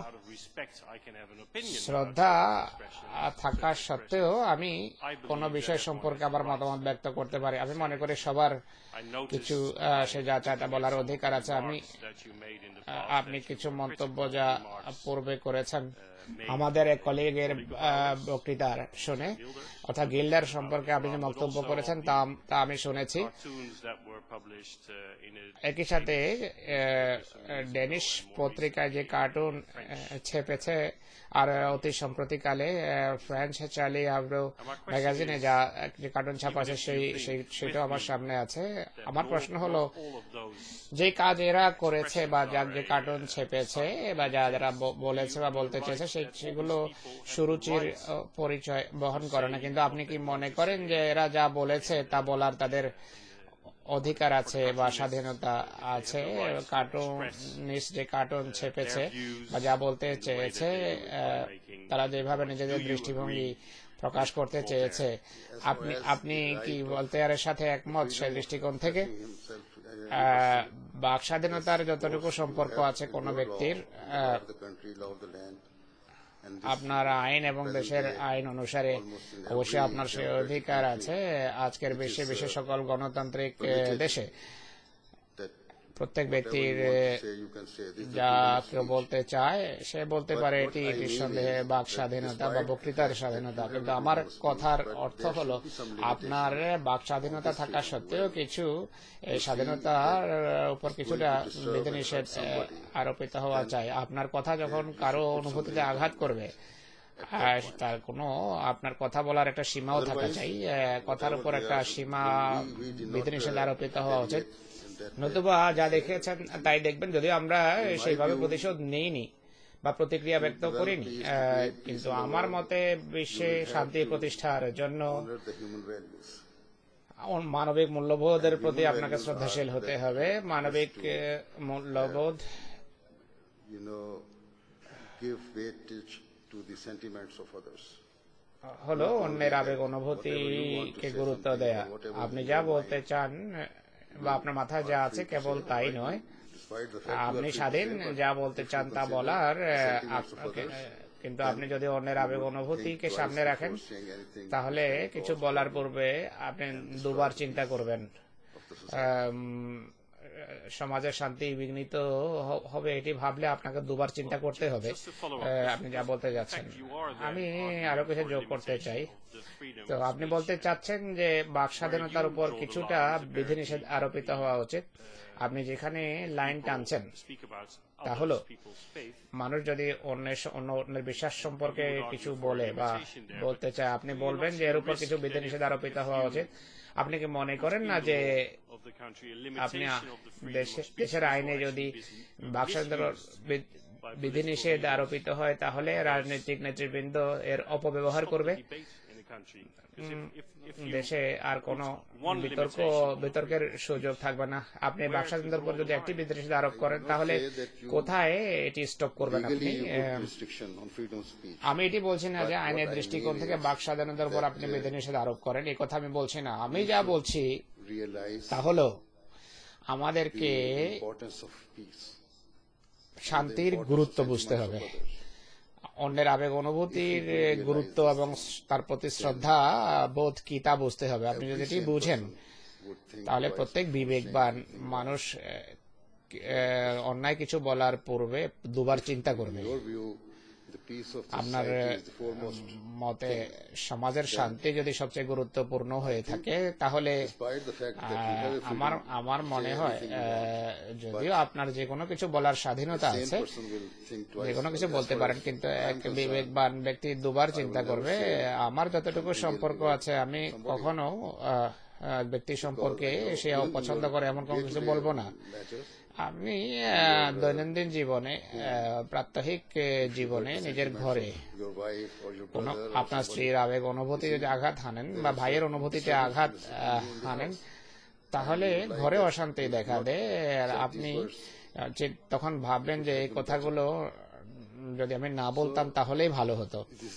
শ্রদ্ধা থাকা সত্ত্বেও আমি কোনো বিষয় সম্পর্কে আবার মতামত ব্যক্ত করতে পারি। আমি মনে করি সবার কিছু সে যা চায় তা বলার অধিকার আছে। আমি আপনি কিছু মন্তব্য যা পূর্বে করেছেন আমাদের এক কলিগের বক্তৃতার শুনে, অর্থাৎ গিল্ডার সম্পর্কে আপনি যে বক্তব্য করেছেন তা তা আমি শুনেছি। একই সাথে ডেনিশ পত্রিকায় যে কার্টুন ছেপেছে আর অতি সম্প্রতিকালে ফ্রেঞ্চ চার্লি আব্রো ম্যাগাজিনে যা যে কার্টুন ছাপা আছে সেই সেটাও আমার সামনে আছে। আমার প্রশ্ন হলো যে কাজ এরা করেছে বা যা যে কার্টুন ছেপেছে বা যা যারা বলেছে বা বলতে চেয়েছে সেগুলো সুরুচির পরিচয় বহন করে না, কিন্তু আপনি কি মনে করেন যে এরা যা বলেছে তা বলার তাদের অধিকার আছে বা স্বাধীনতা আছে? কার্টুনিস্ট যে কার্টুন ছেপেছে বা যা বলতে চেয়েছে, তারা যেভাবে নিজেদের দৃষ্টিভঙ্গি প্রকাশ করতে চেয়েছে, আপনি আপনি কি ভলতেয়ারের সাথে একমত সেই দৃষ্টিকোণ থেকে? বাক স্বাধীনতার যতটুকু সম্পর্ক আছে কোনো ব্যক্তির, আপনার আইন এবং দেশের আইন অনুসারে অবশ্যই আপনার সে অধিকার আছে। আজকের বিশ্বে বিশেষ সকল গণতান্ত্রিক দেশে প্রত্যেক ব্যক্তির যা কেউ বলতে চায় সে বলতে পারে, এটি নিঃসন্দেহে বাক স্বাধীনতা বা বক্তৃতার স্বাধীনতা। কিন্তু আমার কথার অর্থ হলো আপনার বাক স্বাধীনতা থাকা সত্ত্বেও কিছু এই স্বাধীনতার উপর কিছুটা বিধিনিষেধ আরোপিত হওয়া চাই। আপনার কথা যখন কারো অনুভূতিতে আঘাত করবে তার কোনো আপনার কথা বলার একটা সীমাও থাকা চাই। কথার উপর একটা সীমা বিধিনিষেধ আরোপিত হওয়া উচিত। নতুবা যা দেখেছেন তাই দেখবেন, যদিও আমরা সেইভাবে প্রতিশোধ নেইনি বা প্রতিক্রিয়া ব্যক্ত করিনি, কিন্তু আমার মতে বিশ্বে শান্তি প্রতিষ্ঠার জন্য মানবিক মূল্যবোধের প্রতি আপনাকে শ্রদ্ধাশীল হতে হবে। মানবিক মূল্যবোধ হলো অন্যের আবেগ অনুভূতিকে গুরুত্ব দেয়া। আপনি যা বলতে চান বা আপনার মাথায় যা আছে কেবল তাই নয়, আপনি স্বাধীন যা বলতে চান তা বলার, কিন্তু আপনি যদি অন্যের আবেগ অনুভূতিকে সামনে রাখেন তাহলে কিছু বলার পূর্বে আপনি দুবার চিন্তা করবেন। সমাজের শান্তি বিঘ্নিত হবে এটি ভাবলে আপনাকে দুবার চিন্তা করতে হবে আপনি যা বলতে যাচ্ছেন। আমি আরো কিছু যোগ করতে চাই। তো আপনি বলতে চাচ্ছেন যে বাক স্বাধীনতার উপর কিছুটা বিধিনিষেধ আরোপিত হওয়া উচিত। আপনি যেখানে লাইন টানছেন তা হলো মানুষ যদি অন্যের অন্য অন্যের বিশ্বাস সম্পর্কে কিছু বলে বা বলতে চায়, আপনি বলবেন যে এর উপর কিছু বিধিনিষেধ আরোপিত হওয়া উচিত। আপনি কি মনে করেন না যে আপনি দেশের আইনে যদি বাক স্বাধীনতার বিধিনিষেধ আরোপিত হয় তাহলে রাজনৈতিক নেতৃবৃন্দ এর অপব্যবহার করবে, দেশে আর কোনো বিতর্ক বিতর্কের সুযোগ থাকবে না। আপনি বাক স্বাধীনতার উপর যদি একটি বিধিনিষেধ আরোপ করেন তাহলে কোথায় এটি স্টপ করবেন আপনি? আমি এটি বলছি না যে আইনের দৃষ্টিকোণ থেকে বাক স্বাধীনতার উপর আপনি বিধিনিষেধ আরোপ করেন, এই কথা আমি বলছি না। আমি যা বলছি তা হলো আমাদেরকে শান্তির গুরুত্ব বুঝতে হবে, অন্যের আবেগ অনুভূতির গুরুত্ব এবং তার প্রতি শ্রদ্ধা বোধ কি তা বুঝতে হবে। আপনি যদি এটি বুঝেন তাহলে প্রত্যেক বিবেকবান মানুষ অন্যায় কিছু বলার পূর্বে দুবার চিন্তা করবে। আপনার মতে সমাজের শান্তি যদি সবচেয়ে গুরুত্বপূর্ণ হয়ে থাকে তাহলে আমার আমার মনে হয় যদিও আপনার যে কোনো কিছু বলার স্বাধীনতা আছে, যে কোনো কিছু বলতে পারেন, কিন্তু এক বিবেকবান ব্যক্তি দুবার চিন্তা করবে। আমার যতটুকু সম্পর্ক আছে আমি কখনো ব্যক্তি সম্পর্কে সে অপছন্দ করে এমন কোনো কিছু বলবো না। আপনি দৈনন্দিন জীবনে প্রাত্যহিক জীবনে নিজের ঘরে কোনো আপনার স্ত্রীর আবেগ অনুভূতি যদি আঘাত হানেন বা ভাইয়ের অনুভূতিতে আঘাত হানেন তাহলে ঘরে অশান্তি দেখা দেয়। আর আপনি তখন ভাববেন যে এই কথাগুলো যদি আমি না বলতাম তাহলেই ভালো হতো।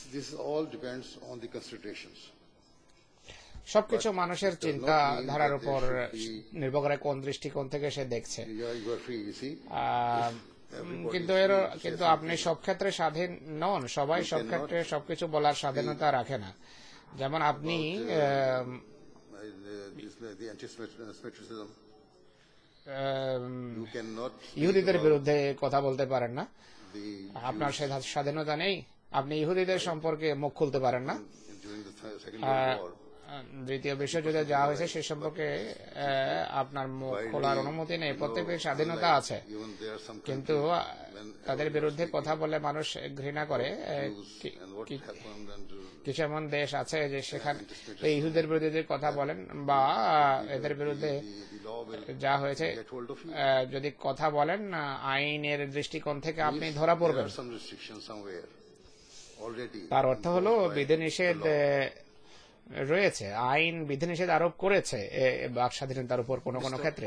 সবকিছু মানুষের চিন্তা ধারার উপর নির্ভর করে কোন দৃষ্টিকোণ থেকে সে দেখছে। কিন্তু এর কিন্তু আপনি সব ক্ষেত্রে স্বাধীন নন, সবাই সব ক্ষেত্রে সবকিছু বলার স্বাধীনতা রাখে না। যেমন আপনি ইহুদিদের বিরুদ্ধে কথা বলতে পারেন না, আপনার সে স্বাধীনতা নেই। আপনি ইহুদিদের সম্পর্কে মুখ খুলতে পারেন না। দ্বিতীয় বিশ্বযুদ্ধে যা হয়েছে সে সম্পর্কে আপনার মুখ খোলার অনুমতি নেই। প্রত্যেকের স্বাধীনতা আছে, কিন্তু তাদের বিরুদ্ধে কথা বলে মানুষ ঘৃণা করে। কিছু এমন দেশ আছে যে সেখানে ইহুদের বিরুদ্ধে কথা বলেন বা এদের বিরুদ্ধে যা হয়েছে যদি কথা বলেন আইনের দৃষ্টিকোণ থেকে আপনি ধরা পড়বেন। তার অর্থ হলো বিধিনিষেধ রয়েছে, আইন বিধিনিষেধ আরোপ করেছে বাক স্বাধীনতার উপর কোনো কোনো ক্ষেত্রে।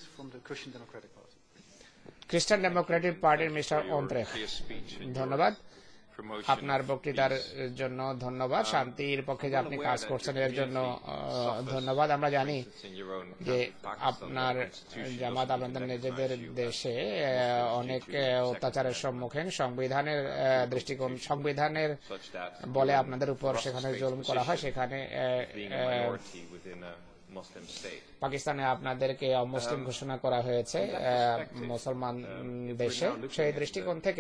খ্রিস্টান ডেমোক্রেটিক পার্টির মিস্টার অন্ত্রেখ, ধন্যবাদ আপনার বক্তৃতার জন্য, ধন্যবাদ শান্তির পক্ষে যে আপনি কাজ করছেন এর জন্য ধন্যবাদ। আমরা জানি যে আপনার জামাত আপনাদের নিজেদের দেশে অনেক অত্যাচারের সম্মুখীন, সংবিধানের দৃষ্টিকোণ সংবিধানের বলে আপনাদের উপর সেখানে জুলুম করা হয়। সেখানে পাকিস্তানে আপনাদেরকে অমুসলিম ঘোষণা করা হয়েছে মুসলমান দেশে। সেই দৃষ্টিকোণ থেকে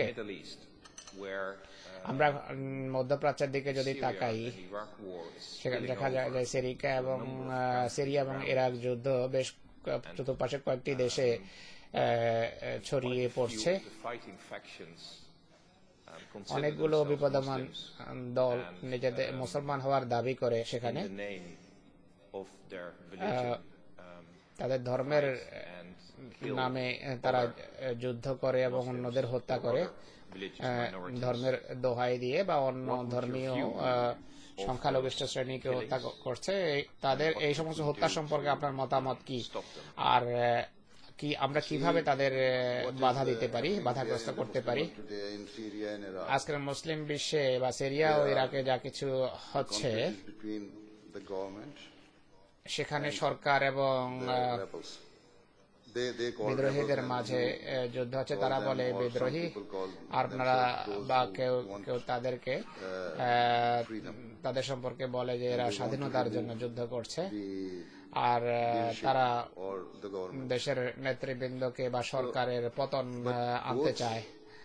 আমরা মধ্যপ্রাচ্যের দিকে যদি তাকাই সেখানে দেখা যায় যে সিরিয়া এবং সিরিয়া এবং ইরাক যুদ্ধ বেশ চতুর্পাশে কয়েকটি দেশে ছড়িয়ে পড়ছে। অনেকগুলো বিপদমান দল নিজেদের মুসলমান হওয়ার দাবি করে, সেখানে তাদের ধর্মের নামে তারা যুদ্ধ করে এবং অন্যদের হত্যা করে ধর্মের দোহাই দিয়ে, বা অন্য ধর্মীয় সংখ্যালঘিষ্ঠ শ্রেণীকে হত্যা করছে। তাদের এই সমস্ত হত্যা সম্পর্কে আপনার মতামত কি, আর কি আমরা কিভাবে তাদের বাধা দিতে পারি, বাধাগ্রস্ত করতে পারি? আজকের মুসলিম বিশ্বে বা সিরিয়া ও ইরাকে যা কিছু হচ্ছে সেখানে সরকার এবং বিদ্রোহীদের মাঝে যুদ্ধ হচ্ছে। তারা বলে বিদ্রোহী, আপনারা বা কেউ কেউ তাদেরকে তাদের সম্পর্কে বলে যে এরা স্বাধীনতার জন্য যুদ্ধ করছে, আর তারা দেশের নেতৃবৃন্দকে বা সরকারের পতন আনতে চায়।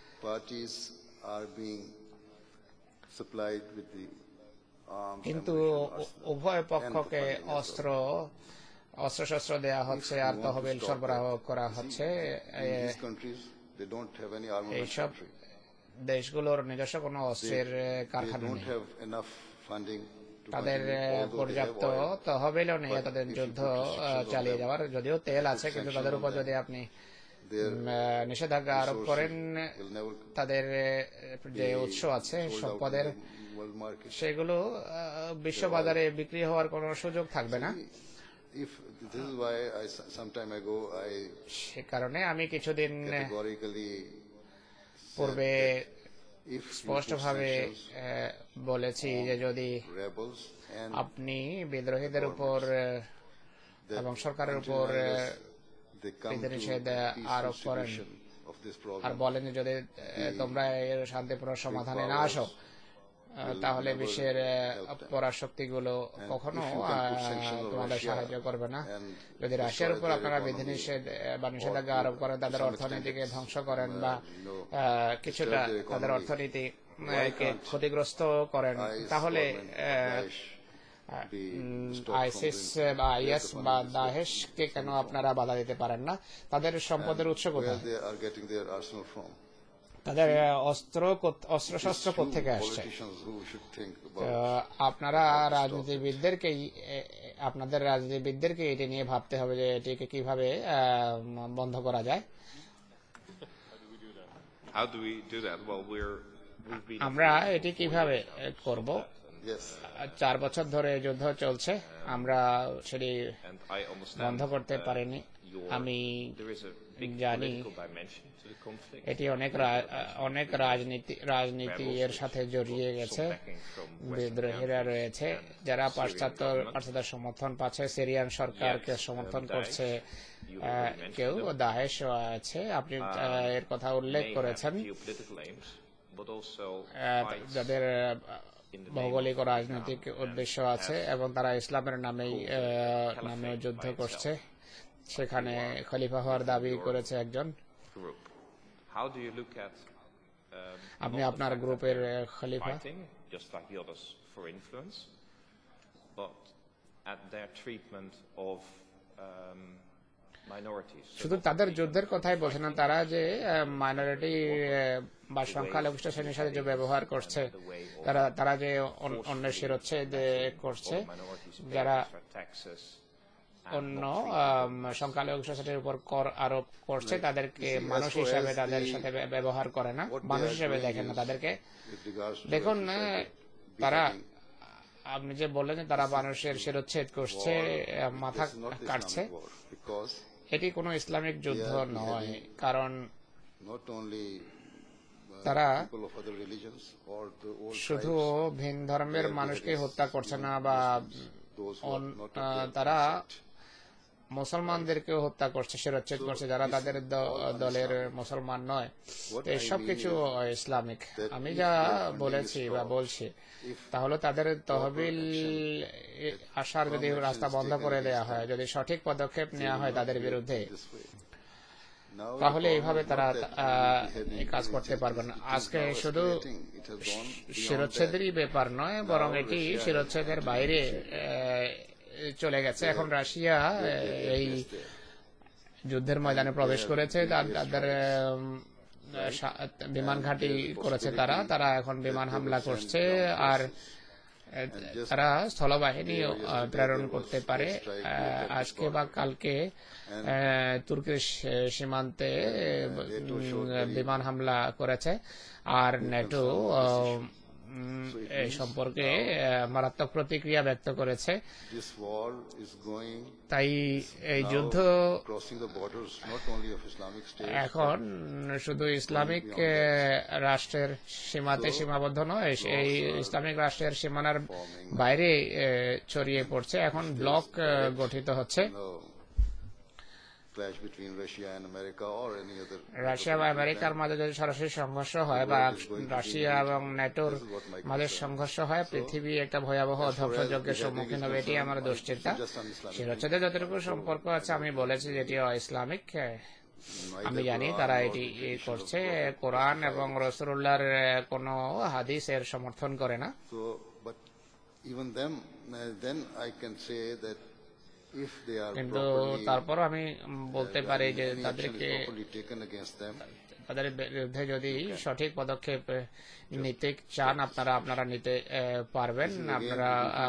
কিন্তু উভয় পক্ষকে অস্ত্র অস্ত্রশস্ত্র দেওয়া হচ্ছে আর তহবিল সরবরাহ করা হচ্ছে। They don't have any armament এইসব factory. দেশগুলোর নিজস্ব কোনো অস্ত্রের They কারখানা don't নেই, have enough funding to তাদের continue, although they পর্যাপ্ত have oil. তহবিলও নেই But তাদের if you যুদ্ধ put restrictions on চালিয়ে them, যাওয়ার, যদিও তেল আছে, put কিন্তু sanctions তাদের on উপর them, যদি আপনি their উম, আহ, নিষেধাজ্ঞা আরোপ resources করেন, will never তাদের আহ, যে be উৎস আছে sold out in সম্পদের, the world market. সেগুলো আহ, বিশ্ববাজারে বিক্রি হওয়ার কোনো সুযোগ থাকবে না। If this is why I some time ago I সে কারণে আমি কিছুদিন categorically পূর্বে if you put স্পষ্টভাবে sanctions আহ, বলেছি যে যদি rebels and আপনি বিদ্রোহীদের উপর আহ, that এবং সরকারের until উপর and ah, unless they come to বিধিনিষেধ peaceful আরোপ করেন solution of this R problem, বলেন যে যদি আহ, তোমরা এর শান্তিপূর্ণ সমাধানে না আসো, আহ, তাহলে বিশ্বের পরাশক্তিগুলো কখনো আহ, তোমাদের সাহায্য করবে না। যদি রাশিয়ার উপর আপনারা বিধিনিষেধ বা নিষেধাজ্ঞা আরোপ করেন, তাদের অর্থনীতিকে ধ্বংস করেন বা আহ, কিছুটা তাদের অর্থনীতি কে ক্ষতিগ্রস্ত করেন, তাহলে আইসিস বা আইএস বা দাহেশকে কেন আপনারা বাধা দিতে পারেন না? তাদের সম্পদের উৎস where কোথায়? they are getting their arsenal from. তাদের অস্ত্র অস্ত্র শস্ত্র কোত্থেকে আসছে? Politicians who should think তো about আপনারা রাজনীতিবিদদেরকেই এ- এ- আপনাদের রাজনীতিবিদদেরকে এটি নিয়ে ভাবতে হবে যে এটিকে কিভাবে আহ, বন্ধ করা যায়। How do we do that? Well, we're we've been আমরা এটি কিভাবে করব? yes, চার বছর ধরে যুদ্ধ চলছে, আমরা সেটি and I understand বন্ধ করতে পারিনি। your আমি there is a big জানি political dimension to the conflict. এটি অনেক রা- অনেক রাজনীতি রাজনীতি এর সাথে জড়িয়ে গেছে। বিদ্রোহীরা রয়েছে যারা পাশ্চাত্য পাশ্চাত্যের সমর্থন পাচ্ছে, সিরিয়ান সরকারকে সমর্থন করছে, আহ, কেউ দাহেশ আছে, আপনি আহ, এর কথা উল্লেখ May করেছেন, have geopolitical aims, but also ah, fights যাদের ভৌগোলিক ও রাজনৈতিক উদ্দেশ্য আছে এবং তারা ইসলামের নামেই আহ, নামেও যুদ্ধ করছে। সেখানে খলিফা হওয়ার দাবি করেছে একজন। group. How do you look at um, আপনি not the আপনার fact that গ্রুপের they're Khalifa, fighting just like the others for influence, but at their treatment of um, minorities? So শুধু not তাদের only যুদ্ধের কথাই বলছে না, তারা যে মাইনরিটি বা সংখ্যালঘু শ্রেণীর সাথে যে ব্যবহার করছে, তারা তারা যে অন- অন্যের শিরোচ্ছেদ করছে, যারা taxes অন্য আম, সংখ্যালঘু শ্রেণীর উপর কর আরোপ করছে, তাদেরকে মানুষ হিসাবে তাদের সাথে ব্য- ব্যবহার করে না, মানুষ হিসাবে দেখেন না তাদেরকে। with regards to দেখুন, what you আহ, said, তারা beheading, আপনি যে বললেন যে তারা মানুষের শিরোচ্ছেদ করছে, আহ, মাথা this is not the কাটছে, Islamic war, because এটি কোনো ইসলামিক যুদ্ধ Yeah, নয়। beheading. কারণ not only uh, তারা people of other religions or the old শুধু tribes, ভিন ধর্মের they are মানুষকে beheading হত্যা করছে না, even বা Muslims, those who are un- not ah, of their তারা sect. মুসলমানদেরকেও হত্যা করছে, শিরোচ্ছেদ করছে যারা তাদের দ- দলের মুসলমান নয়। তো এসব কিছু ইসলামিক। আমি যা বলেছি বা বলছি তাহলে তাদের তহবিল আসার যদি রাস্তা বন্ধ করে দেওয়া হয়, যদি সঠিক পদক্ষেপ নেওয়া হয় তাদের বিরুদ্ধে, This way. Now তাহলে the এইভাবে problem is তারা not that আহ, beheading এই কাজ is করতে just- পারবে না। it is আজকে now শুধু escalating. It has gone beyond শিরোচ্ছেদেরই that. ব্যাপার নয়, বরং এটি শিরোচ্ছেদের বাইরে আহ, চলে গেছে। এখন রাশিয়া আহ, এই যুদ্ধের ময়দানে প্রবেশ করেছে, তার- তাদের উম, সা- বিমান ঘাঁটি করেছে তারা তারা এখন বিমান হামলা করছে, আর আহ, তারা স্থলবাহিনী আহ, প্রেরণ করতে পারে। আহ, আজকে বা কালকে আহ, তুর্কির সী- সীমান্তে উম, বিমান হামলা করেছে, আর নেটো উম, এই সম্পর্কে আহ, মারাত্মক প্রতিক্রিয়া ব্যক্ত করেছে। This war is going তাই এই যুদ্ধ now crossing the borders not only of Islamic State, এখন শুধু ইসলামিক আহ, রাষ্ট্রের সীমাতে সীমাবদ্ধ নয়, এই ইসলামিক রাষ্ট্রের সীমানার বাইরে আহ, ছড়িয়ে পড়ছে। এখন ব্লক আহ, গঠিত হচ্ছে। no clash between Russia and America or any other. Russia বা আমেরিকার মাঝে যদি সরাসরি সংঘর্ষ হয় বা রাশিয়া এবং ন্যাটোর মাঝে সংঘর্ষ হয়, পৃথিবী একটা ভয়াবহ ধ্বংসযজ্ঞের সম্মুখীন হবে, এটি আমার দুশ্চিন্তা। শিরোচ্ছেদে যতটুকু সম্পর্ক আছে আমি বলেছি যেটি অ-ইসলামিক। আমি জানি তারা এটি করছে, কোরআন এবং রাসূলুল্লাহর কোনো হাদিস এর সমর্থন করে না। So, but even them, uh, then I can say that if they are কিন্তু properly, তারপরও আমি বলতে পারি যে any action is তাদেরকে properly taken against them, তাদের বিরুদ্ধে যদি সঠিক পদক্ষেপ নিতে চান আপনারা আপনারা নিতে পারবেন, আপনারা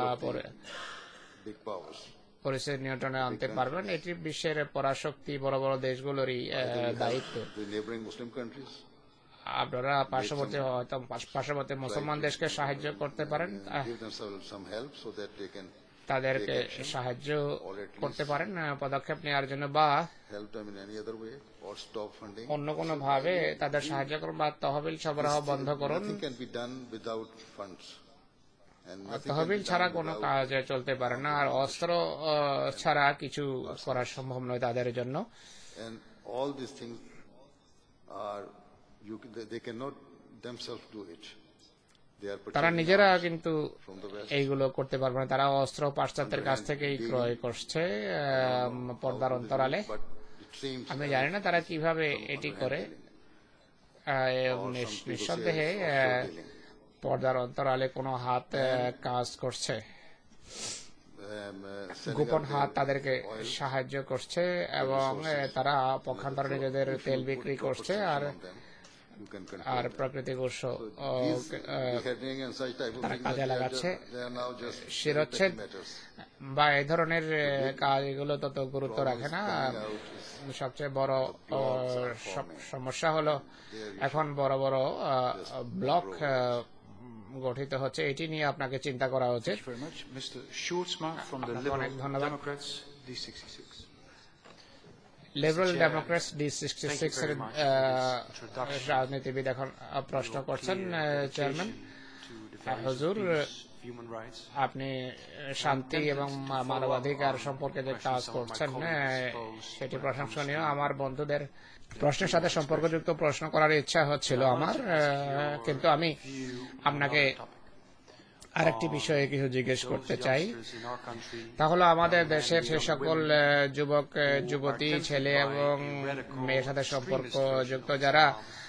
big powers. পরিস্থিতি নিয়ন্ত্রণে আনতে পারবেন। এটি বিশ্বের পরাশক্তি বড় বড় দেশগুলোরই দায়িত্ব। The neighboring Muslim countries, আপনারা পার্শ্ববর্তী হয়তো পার্শ্ববর্তী মুসলমান দেশকে সাহায্য করতে পারেন, give them some, some help so that they can তাদেরকে সাহায্য করতে পারেন পদক্ষেপ নেওয়ার জন্য, বা help them in any other way or stop funding. অন্য কোনো ভাবে তাদের সাহায্য করুন, বা তহবিল সরবরাহ বন্ধ করুন। Nothing can be done without funds. And nothing can তহবিল be ছাড়া done কোনো without- কাজ চলতে পারে না, আর অস্ত্র আহ, ছাড়া কিছু করা সম্ভব নয় তাদের জন্য। And all these things are, you, they, they cannot themselves do it. They are তারা purchasing নিজেরা arms কিন্তু from the West. এইগুলো করতে পারবে না, তারা অস্ত্র পাশ্চাত্যের কাছ থেকেই ক্রয় করছে আহ, পর্দার অন্তরালে। But it seems আমি জানি না তারা কিভাবে এটি করে, আহ, এবং or some নিঃ- people say নিঃসন্দেহে it's আহ, offshore dealing. পর্দার অন্তরালে কোনো হাত আহ, কাজ করছে, Um, uh, selling গোপন out হাত their তাদেরকে oil সাহায্য করছে, এবং আহ, তারা পক্ষান্তরে নিজেদের If you তেল put বিক্রি proper করছে, sanction R on them, you can control R them. প্রাকৃতিক উৎস So ah, these ah, beheading and such type of তারা things, কাজে they are লাগাচ্ছে। just- they are now just শিরোচ্ছেদ petty matters. বা এই ধরনের আহ, কাজ এগুলো তত গুরুত্ব রাখে না। Coming out is সবচেয়ে বড় আহ, সম- সমস্যা হলো এখন বড় বড় ব্লক গঠিত হচ্ছে, এটি নিয়ে আপনাকে চিন্তা করা উচিত। Thank you very much. Mister Schultzma from the আপনাকে Liberal অনেক ধন্যবাদ। Democrats, D sixty-six. Liberal Chair, democrats D sixty thank you six এর very much for this introduction. রাজনীতিবিদ এখন আহ, প্রশ্ন Your করছেন, clear ah, dedication chairman. to the values of হুজুর, peace, human rights. আপনি শান্তি এবং মা- মানবাধিকার সম্পর্কে যে কাজ করছেন আহ, সেটি প্রশংসনীয়। আমার বন্ধুদের প্রশ্নের সাথে সম্পর্কযুক্ত প্রশ্ন করার ইচ্ছা হচ্ছিল আমার, আহ, কিন্তু আমি আপনাকে আরেকটি বিষয়ে কিছু জিজ্ঞেস করতে চাই। তা হলো আমাদের দেশের সে সকল আহ, যুবক আহ, যুবতী ছেলে এবং মেয়ের সাথে সম্পর্ক যুক্ত যারা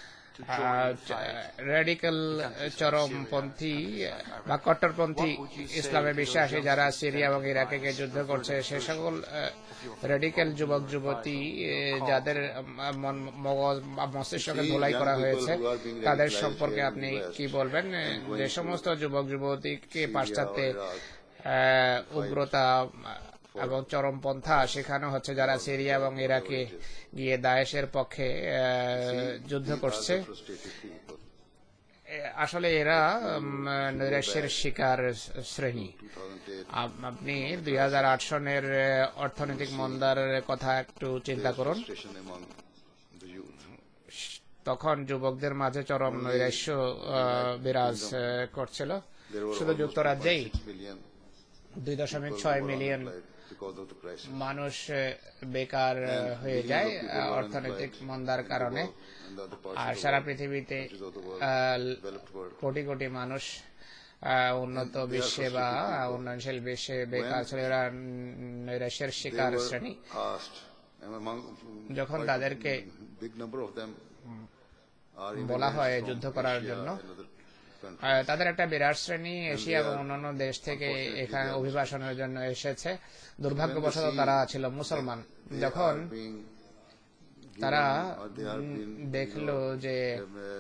রেডিক্যাল চরমপন্থী বা কট্টরপন্থী ইসলামে বিশ্বাসী, যারা সিরিয়া এবং ইরাকে গিয়ে যুদ্ধ করছে, সে সকল রেডিক্যাল যুবক যুবতী আহ, যাদের আহ, মন মগজ বা মস্তিষ্ককে ধোলাই করা হয়েছে, তাদের সম্পর্কে আপনি কি বলবেন? যে সমস্ত যুবক যুবতীকে পাশ্চাত্যে আহ, উগ্রতা এবং চরমপন্থা শেখানো হচ্ছে, যারা সিরিয়া এবং ইরাকে গিয়ে দায়েশের পক্ষে আহ, যুদ্ধ করছে, frustrated people. এ- আসলে এরা উম, নৈরাশ্যের শিকার শ্রেণী। two thousand eight, আপ- আপনি দুই হাজার আট সনের আহ, অর্থনৈতিক মন্দার কথা একটু চিন্তা করুন। frustration among the youth. তখন যুবকদের মাঝে চরম নৈরাশ্য আহ, বিরাজ আহ, করছিল। There were শুধু almost যুক্তরাজ্যেই two point six million দুই দশমিক people ছয় who were million unemployed because of the crisis. মানুষ আহ, বেকার আহ, হয়ে Millions যায় of people আহ, were অর্থনৈতিক unemployed মন্দার in the কারণে, world and the other parts R of the Sara world, পৃথিবীতে countries of the world, ah, developed world. Crore crore মানুষ আহ, উন্নত And they are বিশ্বে বা frustrated people. উন্নয়নশীল বিশ্বে বেকার ছিল, এরা নৈরাশ্যের They শিকার were শ্রেণী। asked, and among যখন quite a তাদেরকে big number of them are বলা হয় immigrants যুদ্ধ from করার Asia জন্য, and other countries. আহ, তাদের একটা বিরাট শ্রেণী এশিয়া এবং অন্যান্য দেশ থেকে এখানে অভিবাসনের জন্য এসেছে। দুর্ভাগ্যবশত তারা ছিল মুসলমান। They যখন are being তারা given, or they are um, being, you দেখলো know, যে um,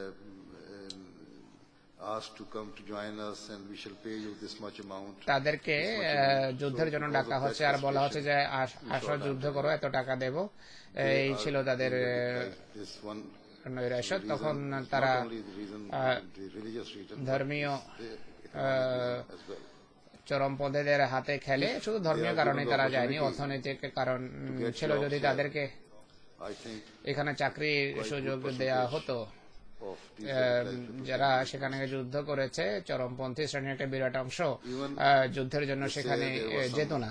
uh, asked to come to join us and we shall pay you this much amount. তাদেরকে আহ, যুদ্ধের জন্য ডাকা হচ্ছে আর বলা হচ্ছে যে আস- আসো যুদ্ধ করো, এত টাকা দেব, এই ছিল তাদের আহ, This one নৈরাশ্য। reason তখন is তারা not only the reason, ah, the religious reason, but ধর্মীয় the ah, economic reason as well. চরমপন্থীদের হাতে খেলে, শুধু ধর্মীয় কারণে তারা যায়নি, অর্থনৈতিক কারণ ছিল। যদি তাদেরকে I think এখানে চাকরির সুযোগ দেয়া হতো, of these আহ, যারা সেখানে যুদ্ধ করেছে, চরমপন্থী শ্রেণীর একটা বিরাট অংশ আহ, যুদ্ধের জন্য সেখানে আহ, যেত না।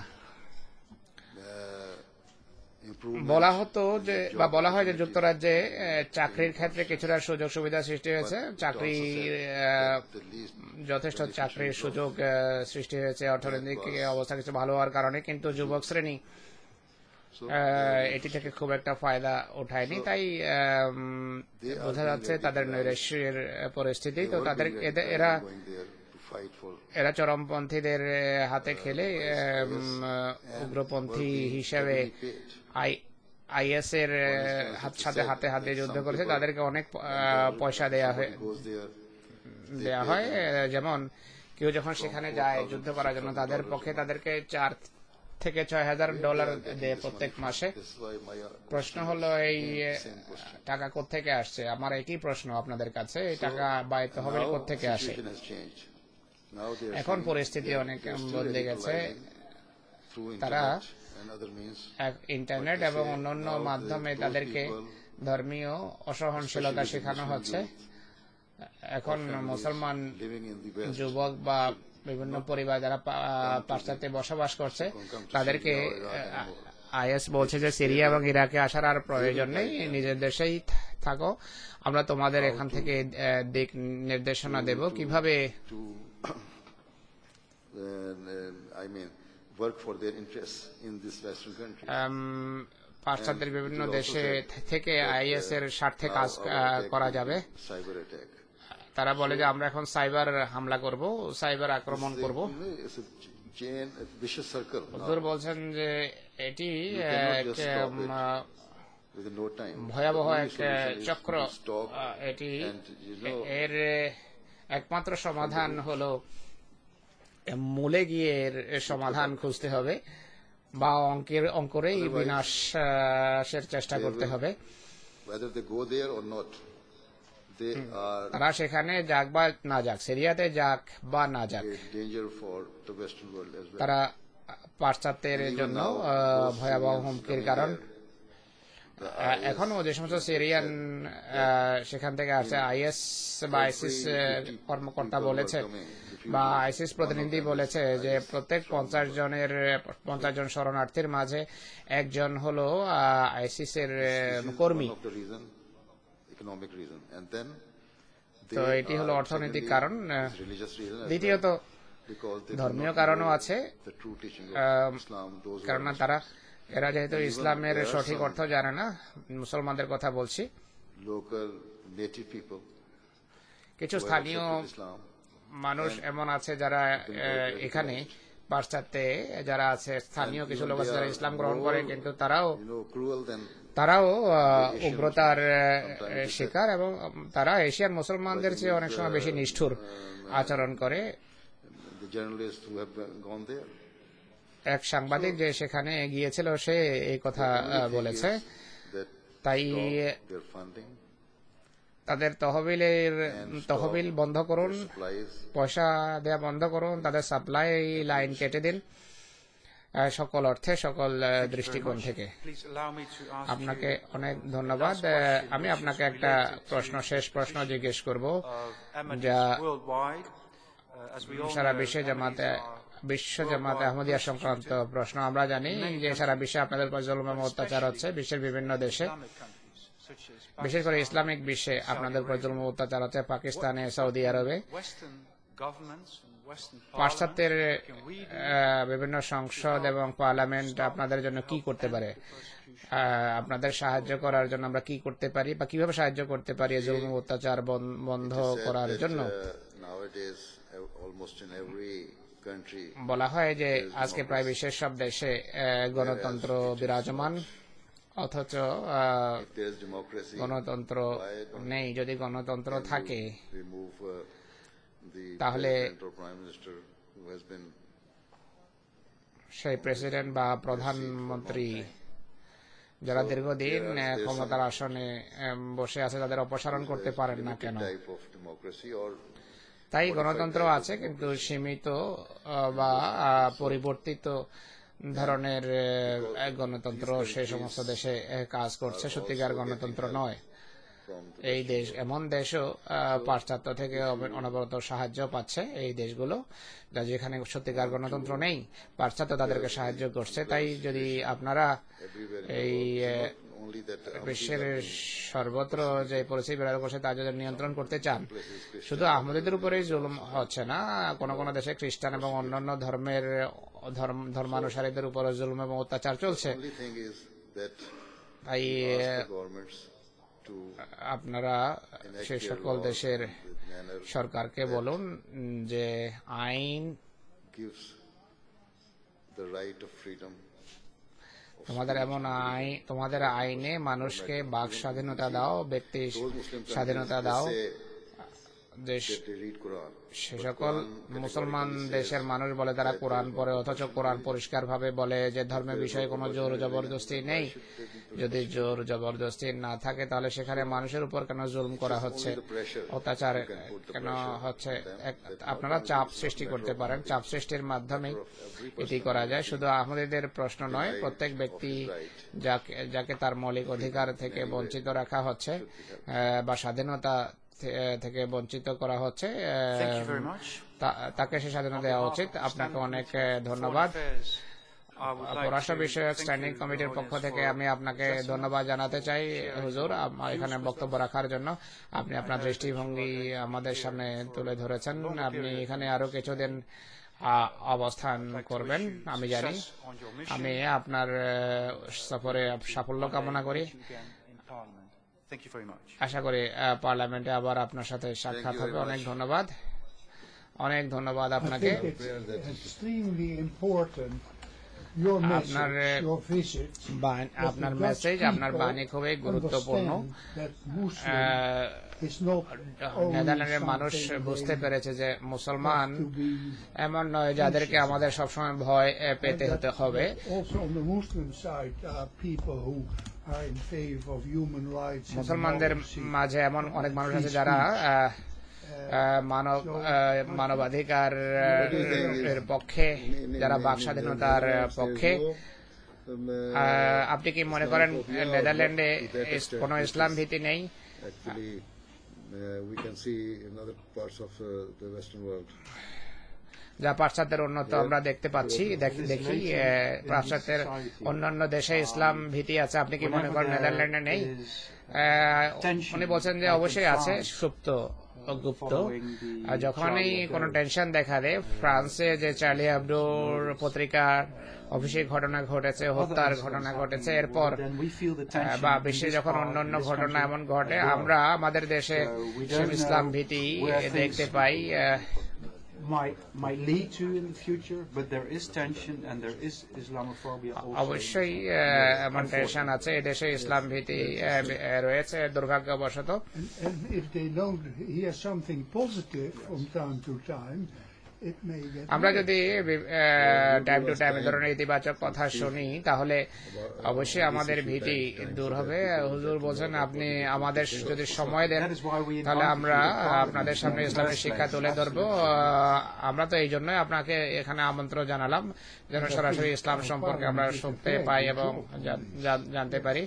uh, improvement বলা হতো যে বা বলা হয় যে যুক্তরাজ্যে আহ, চাকরির ক্ষেত্রে কিছুটা সুযোগ সুবিধা সৃষ্টি হয়েছে, চাকরি আহ, the least যথেষ্ট চাকরির সুযোগ আহ, সৃষ্টি হয়েছে অর্থনৈতিক অবস্থা কিছু ভালো হওয়ার কারণে, কিন্তু যুবক শ্রেণী so আহ, এটি থেকে খুব একটা ফায়দা ওঠায়নি। তাই আম, বোঝা যাচ্ছে তাদের নৈরাশ্যের পরিস্থিতি। তো তাদের এদের- এরা going there to fight for এরা চরমপন্থীদের আহ, হাতে খেলে আম, উগ্রপন্থী হিসেবে আই আইএস এর হাত সাথে হাতে হাতে যুদ্ধ করেছে তাদেরকে অনেক আহ, পয়সা দেয়া হয় goes there, দেয়া হয় আহ, যেমন কেউ যখন সেখানে যায় যুদ্ধ করার জন্য তাদের পক্ষে তাদেরকে চার থেকে ছয় হাজার ডলার দেয় প্রত্যেক মাসে। this is why my uh, প্রশ্ন হলো এই আহ, টাকা কোত্থেকে আসছে? আমার একই প্রশ্ন আপনাদের কাছে, এই টাকা বা এই তহবিল now কোত্থেকে আসে? situation has changed. Now they are এখন saying পরিস্থিতি they are- অনেক they are still বদলে গেছে। radicalizing through তারা internet and other means. এক ইন্টারনেট But they এবং say অন্যান্য now the- মাধ্যমে those তাদেরকে people, ধর্মীয় অসহনশীলতা especially the শেখানো Muslim হচ্ছে। youth, এখন families মুসলমান living in the West, যুবক বা বিভিন্ন পরিবার যারা পা- পাশ্চাত্যে বসবাস করছে তাদেরকে আইএস বলছে যে সিরিয়া এবং ইরাকে আসার আর প্রয়োজন নেই, নিজের দেশেই থাকো, আমরা তোমাদের এখান থেকে আহ, দিক নির্দেশনা দেব কিভাবে to uh, I mean work for their interests in this Western country. উম, পাশ্চাত্যের বিভিন্ন দেশে থেকে আইএস এর স্বার্থে কাজ আহ, করা যাবে। Cyber attack. তারা বলে যে আমরা এখন সাইবার হামলা করব, সাইবার আক্রমণ করব। You know, it's a chain, a vicious circle. now. হুজুর বলছেন যে এটি You আহ, cannot এক just stop um, it ah, within no time. ভয়াবহ The only এক আহ, solution is চক্র। to stop আহ, এটি and, you know, এর আহ, একমাত্র সমাধান হলো মূলে গিয়ে এর সমাধান খুঁজতে হবে বা অঙ্কের অঙ্করেই বিনাশের চেষ্টা করতে হবে। whether they go there or not, they are তারা সেখানে যাক বা না যাক, সিরিয়াতে যাক বা না যাক, a danger for the Western world as well. তারা পাশ্চাত্যের জন্য আহ, ভয়াবহ হুমকির কারণ। আহ, এখনো যে সমস্ত সিরিয়ান আহ, সেখান থেকে আসে আইএস বা আইসিস কর্মকর্তা বলেছে বা আইসিস প্রতিনিধি বলেছে যে প্রত্যেক পঞ্চাশ জনের পঞ্চাশ জন শরণার্থীর মাঝে একজন হলো আইসিস এর This is কর্মী। one of the reason, economic reason, and then তো they এটি হলো are অর্থনৈতিক secondly, কারণ। it's religious reason as দ্বিতীয়ত well, because they do ধর্মীয় not কারণও know আছে, the true teaching of ah, Islam, those who কেননা are তারা এরা যেহেতু Even ইসলামের there are সঠিক some- অর্থ জানে না, মুসলমানদের কথা বলছি, local native people কিছু who have স্থানীয় accepted Islam. মানুষ এমন আছে যারা আহ, এখানে পাশ্চাত্যে যারা আছে, স্থানীয় And কিছু even লোক আছে they যারা are ইসলাম গ্রহণ more, করে, কিন্তু তারাও you know, cruel than তারাও আহ, Asian উগ্রতার আহ, sometimes it's শিকার এবং তারা এশিয়ান মুসলমানদের চেয়ে অনেক সময় বেশি নিষ্ঠুর আচরণ করে। the journalists who have gone there. এক সাংবাদিক যে সেখানে গিয়েছিল সে এই কথা The আহ, only thing বলেছে। is that তাই stop their funding তাদের তহবিলের and তহবিল stop বন্ধ করুন, their supplies. পয়সা দেওয়া বন্ধ করুন, তাদের সাপ্লাই লাইন কেটে দিন আহ, সকল অর্থে সকল আহ, দৃষ্টিকোণ থেকে। Please allow me to ask আপনাকে you অনেক ধন্যবাদ। last question, আহ, আমি which আপনাকে is একটা related to প্রশ্ন শেষ প্রশ্ন জিজ্ঞেস করব। of Ahmadis যা worldwide. Uh, as we all Sara know, বিশ্বে জামাতে Ahmadis are বিশ্ব জামাতে আহমদিয়া সংক্রান্ত প্রশ্ন। আমরা জানি যে সারা বিশ্বে আপনাদের উপর জুলুম এবং অত্যাচার হচ্ছে বিশ্বের বিভিন্ন দেশে, Islamic countries, such as বিশেষ করে Pakistan, ইসলামিক বিশ্বে আপনাদের উপর জুলুম এবং অত্যাচার হচ্ছে পাকিস্তানে, সৌদি আরবে। Western governments and Western পাশ্চাত্যের parliaments, can we do আহ, বিভিন্ন সংসদ এবং পার্লামেন্ট আপনাদের জন্য কি করতে পারে? আহ, আপনাদের সাহায্য করার জন্য আমরা কি করতে পারি বা কিভাবে সাহায্য করতে পারি এই জুলুম ও অত্যাচার বন- বন্ধ It is said করার that, জন্য? uh, nowadays, ev- almost in every country, বলা হয় যে আজকে প্রায় বিশ্বের সব দেশে আহ, গণতন্ত্র বিরাজমান, অথচ আহ, if there is democracy, গণতন্ত্র why don't নেই। যদি গণতন্ত্র you থাকে remove uh, the তাহলে president or prime minister who has been সেই প্রেসিডেন্ট বা প্রধানমন্ত্রী যারা দীর্ঘদিন there are- আহ, there's ক্ষমতার some- আসনে আহ, বসে আছে তাদের অপসারণ করতে পারেন না limited কেন? type of democracy or তাই modified গণতন্ত্র type of আছে, কিন্তু democracy. সীমিত আহ, বা আহ, পরিবর্তিত ধরনের আহ, গণতন্ত্র সেই সমস্ত দেশে আহ, কাজ করছে, সত্যিকার গণতন্ত্র নয়। from the এই দেশ এমন দেশও আহ, পাশ্চাত্য থেকে অব- অনবরত সাহায্য পাচ্ছে, এই দেশগুলো যা যেখানে সত্যিকার গণতন্ত্র নেই, পাশ্চাত্য তাদেরকে সাহায্য করছে। তাই যদি আপনারা everywhere in এই the world. Ah, It's not only that Ahmadis বিশ্বের are being সর্বত্র যে পরিস্থিতি বিরাজ করছে তা যদি নিয়ন্ত্রণ করতে চান, শুধু আহমদীদের উপরেই জুলুম হচ্ছে না, কোন কোন দেশে খ্রিস্টান এবং অন্যান্য ধর্মের ধর্ম- ধর্মানুসারীদের উপরে জুলুম এবং অত্যাচার চলছে। The only thing is that তাই ask ah, the governments to আপনারা enact সেই their সকল laws দেশের in the manner সরকারকে বলুন উম, যে আইন gives the right of freedom তোমাদের এমন আইন, তোমাদের আইনে মানুষকে বাক স্বাধীনতা দাও, ব্যক্তি স্বাধীনতা দাও। দেশ They read Quran. সে সকল মুসলমান দেশের মানুষ বলে তারা কোরআন পড়ে, অথচ কোরআন পরিষ্কার ভাবে বলে যে ধর্মের বিষয়ে কোনো জোর জবরদস্তি নেই। যদি জোর জবরদস্তি না থাকে তাহলে সেখানে মানুষের উপর কেন জুলুম করা হচ্ছে, অত্যাচার কেন হচ্ছে? আপনারা চাপ সৃষ্টি করতে পারেন, চাপ সৃষ্টির মাধ্যমে এটি করা যায়। শুধু আহমদীদের প্রশ্ন নয়, প্রত্যেক ব্যক্তি যাকে যাকে তার মৌলিক অধিকার থেকে বঞ্চিত রাখা হচ্ছে বা স্বাধীনতা থেকে বঞ্চিত করা হচ্ছে, Thank you very much. তাকে সে স্বাধীনতা দেওয়া উচিত। আপনাকে অনেক ধন্যবাদ। I would like পররাষ্ট্র to বিষয়ক thank স্ট্যান্ডিং you, কমিটির the পক্ষ audience, থেকে for আমি আপনাকে listening. ধন্যবাদ জানাতে চাই হুজুর, আমার এখানে বক্তব্য রাখার জন্য। আপনি আপনার দৃষ্টিভঙ্গি আমাদের সামনে তুলে ধরেছেন। আপনি এখানে আরো কিছুদিন আহ, অবস্থান করবেন আমি জানি। Success on your mission. আমি আপনার আহ, সফরে সাফল্য কামনা করি। Meet you again in Parliament. Thank you very much. আশা করি আহ, পার্লামেন্টে আবার আপনার সাথে সাক্ষাৎ হবে। অনেক ধন্যবাদ, অনেক ধন্যবাদ I আপনাকে। think it's extremely important, your আপনার message, your visit, Bana- that আপনার the Dutch মেসেজ, আপনার people বাণী খুবই গুরুত্বপূর্ণ। understand that Muslim ah, is not only নেদারল্যান্ডের মানুষ something বুঝতে they পেরেছে যে মুসলমান have to be, এমন নয় যাদেরকে আমাদের সবসময় ভয় আহ, পেতে হতে হবে। also on the Muslim side are people who are in favor of human rights and মুসলমানদের democracy. মাঝে এমন অনেক মানুষ আছে যারা আহ, আহ, মানব আহ, মানবাধিকার আহ, এর পক্ষে, যারা বাক স্বাধীনতার পক্ষে। আহ, আপনি কি মনে করেন নেদারল্যান্ডে ইস- কোনো ইসলাম ভীতি নেই? Actually, uh, we can see in other parts of uh, the Western world. যা পাশ্চাত্যের উন্নত আমরা দেখতে পাচ্ছি, দেখ- দেখি আহ, পাশ্চাত্যের অন্যান্য দেশে ইসলাম ভীতি আছে। আপনি কি মনে করেন নেদারল্যান্ডে নেই? আহ, উনি বলছেন যে অবশ্যই আছে, সুপ্ত ও গুপ্ত। আর যখনই কোনো টেনশন দেখা দেয়, ফ্রান্সে যে চার্লি হেবডোর পত্রিকার অফিসে ঘটনা ঘটেছে, হত্যার ঘটনা ঘটেছে, এরপর আহ, বা বিশ্বে যখন অন্যান্য ঘটনা এমন ঘটে, আমরা আমাদের দেশে সে ইসলাম ভীতি দেখতে পাই। আহ, might might lead to in the future, but there is tension and there is Islamophobia also. অবশ্যই আহ, এমন টেনশন আছে, এদেশে ইসলাম ভীতি আহ, রয়েছে দুর্ভাগ্যবশত। And, and if they don't hear something positive from time to time, it may get আমরা worse. যদি time to time এই ধরনের ইতিবাচক কথা শুনি, তাহলে অবশ্যই আমাদের ভীতি দূর হবে। হুজুর বলছেন আপনি আমাদের যদি সময় দেন তাহলে আমরা আপনাদের সামনে ইসলামের শিক্ষা তুলে ধরবো। আহ, আমরা তো এই জন্যই আপনাকে এখানে আমন্ত্রণ জানালাম, যেন সরাসরি ইসলাম সম্পর্কে আমরা শুনতে পাই এবং জান- জান- জানতে পারি।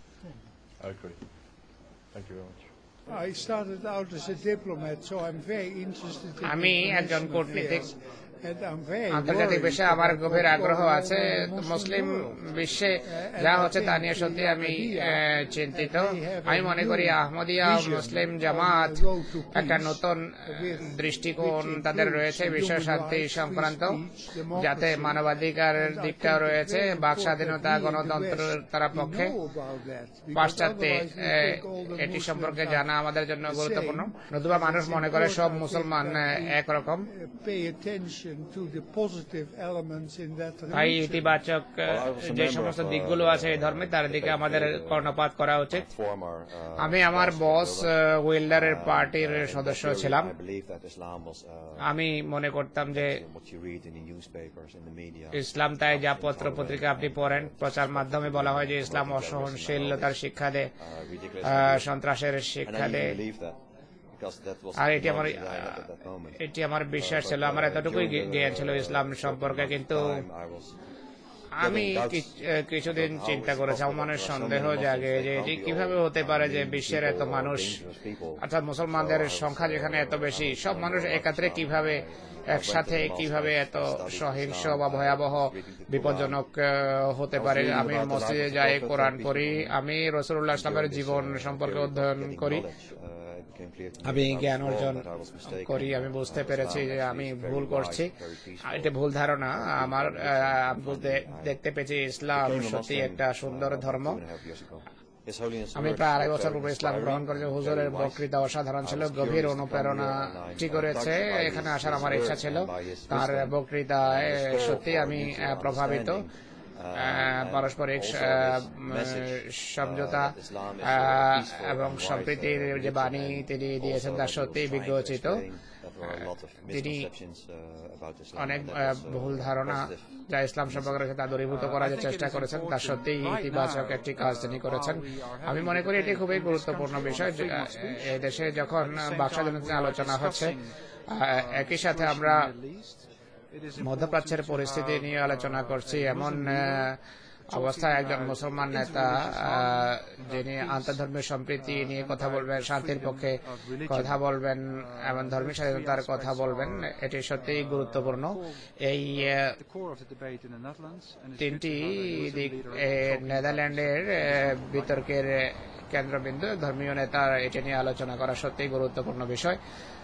I agree. Thank you very much. I started out as a diplomat, so I'm very interested in আমি একজন international কূটনীতিক, affairs, and I'm very আন্তর্জাতিক worried বিষয়ে আমার about গভীর what's আগ্রহ going on আছে। in the Muslim Muslim world. বিশ্বে যা হচ্ছে তা নিয়ে সত্যি আমি আহ, চিন্তিত। আমি মনে করি আহমদিয়া মুসলিম জামাত একটা নতুন আহ, দৃষ্টিকোণ তাদের রয়েছে বিশ্ব শান্তি সংক্রান্ত, যাতে মানবাধিকারের দিকটাও রয়েছে, বাক স্বাধীনতা, গণতন্ত্র তারা পক্ষে। পাশ্চাত্যে আহ, এটি সম্পর্কে জানা আমাদের জন্য গুরুত্বপূর্ণ। নতুবা মানুষ মনে করে সব মুসলমান আহ, একরকম। Pay attention to the positive elements in that তাই religion. ইতিবাচক আহ, যে সমস্ত দিকগুলো আছে এই ধর্মে, তার দিকে আমাদের কর্ণপাত করা উচিত। Former, uh, আমি আমার বস উইল্ডারের পার্টির সদস্য ছিলাম। I believe that Islam was uh, আমি মনে করতাম যে what you read in the newspapers, in the media. ইসলাম, তাই যা পত্র পত্রিকা আপনি পড়েন, প্রচার মাধ্যমে বলা হয় যে ইসলাম অসহনশীলতার শিক্ষা দেয়, Uh, ridiculous. আহ, সন্ত্রাসের And শিক্ষা I দেয়। even believe that because that was R the এটি আমার knowledge that I had at that moment. এটি আমার বিশ্বাস ছিল, আমার এতটুকুই জ্ঞান ছিল ইসলাম সম্পর্কে। কিন্তু Time I was আমি কি- কিছুদিন চিন্তা করেছি, আমার মনে সন্দেহ জাগে যে এটি কিভাবে হতে পারে যে বিশ্বের এত মানুষ, অর্থাৎ মুসলমানদের সংখ্যা যেখানে এত বেশি, সব মানুষ একাত্রে কিভাবে একসাথে কিভাবে এত সহিংস বা ভয়াবহ বিপজ্জনক আহ, হতে পারে। আমি মসজিদে যাই, কোরআন পড়ি, আমি রাসূলুল্লাহ সাল্লাল্লাহু আলাইহি ওয়াসাল্লামের জীবন সম্পর্কে অধ্যয়ন করি, আমি জ্ঞান অর্জন করি। আমি বুঝতে পেরেছি যে আমি ভুল করছি, এটা ভুল ধারণা আমার। আহ, আমি বলতে- দেখতে পেয়েছি ইসলাম সত্যি একটা সুন্দর ধর্ম। আমি প্রায় আড়াই বছর পূর্বে ইসলাম গ্রহণ করেছি। হুজুরের বক্তৃতা অসাধারণ ছিল, গভীর অনুপ্রেরণা সৃষ্টি করেছে। এখানে আসার আমার ইচ্ছা ছিল, তার বক্তৃতায় সত্যি আমি আহ, প্রভাবিত। পারস্পরিক সমঝোতা এবং সম্প্রীতির যে বাণী তিনি দিয়েছেন তা সত্যিই বিজ্ঞোচিত। তিনি অনেক ভুল ধারণা যা ইসলাম সম্পর্কে রয়েছে তা দূরীভূত করার যে চেষ্টা করেছেন তা সত্যিই ইতিবাচক একটি কাজ তিনি করেছেন। আমি মনে করি এটি খুবই গুরুত্বপূর্ণ বিষয়। এই দেশে যখন বাক স্বাধীনতা নিয়ে আলোচনা হচ্ছে, একই সাথে আমরা মধ্যপ্রাচ্যের পরিস্থিতি নিয়ে আলোচনা করছি। এমন অবস্থায় একজন মুসলমান নেতা যিনি আন্তর্ধর্মীয় সম্প্রীতি নিয়ে কথা বলবেন, শান্তির পক্ষে কথা বলবেন এবং ধর্মীয় স্বাধীনতার কথা বলবেন, এটি সত্যিই গুরুত্বপূর্ণ। এই তিনটি দিক নেদারল্যান্ডের বিতর্কের কেন্দ্রবিন্দু। ধর্মীয় নেতার এটি নিয়ে আলোচনা করা সত্যিই গুরুত্বপূর্ণ বিষয়।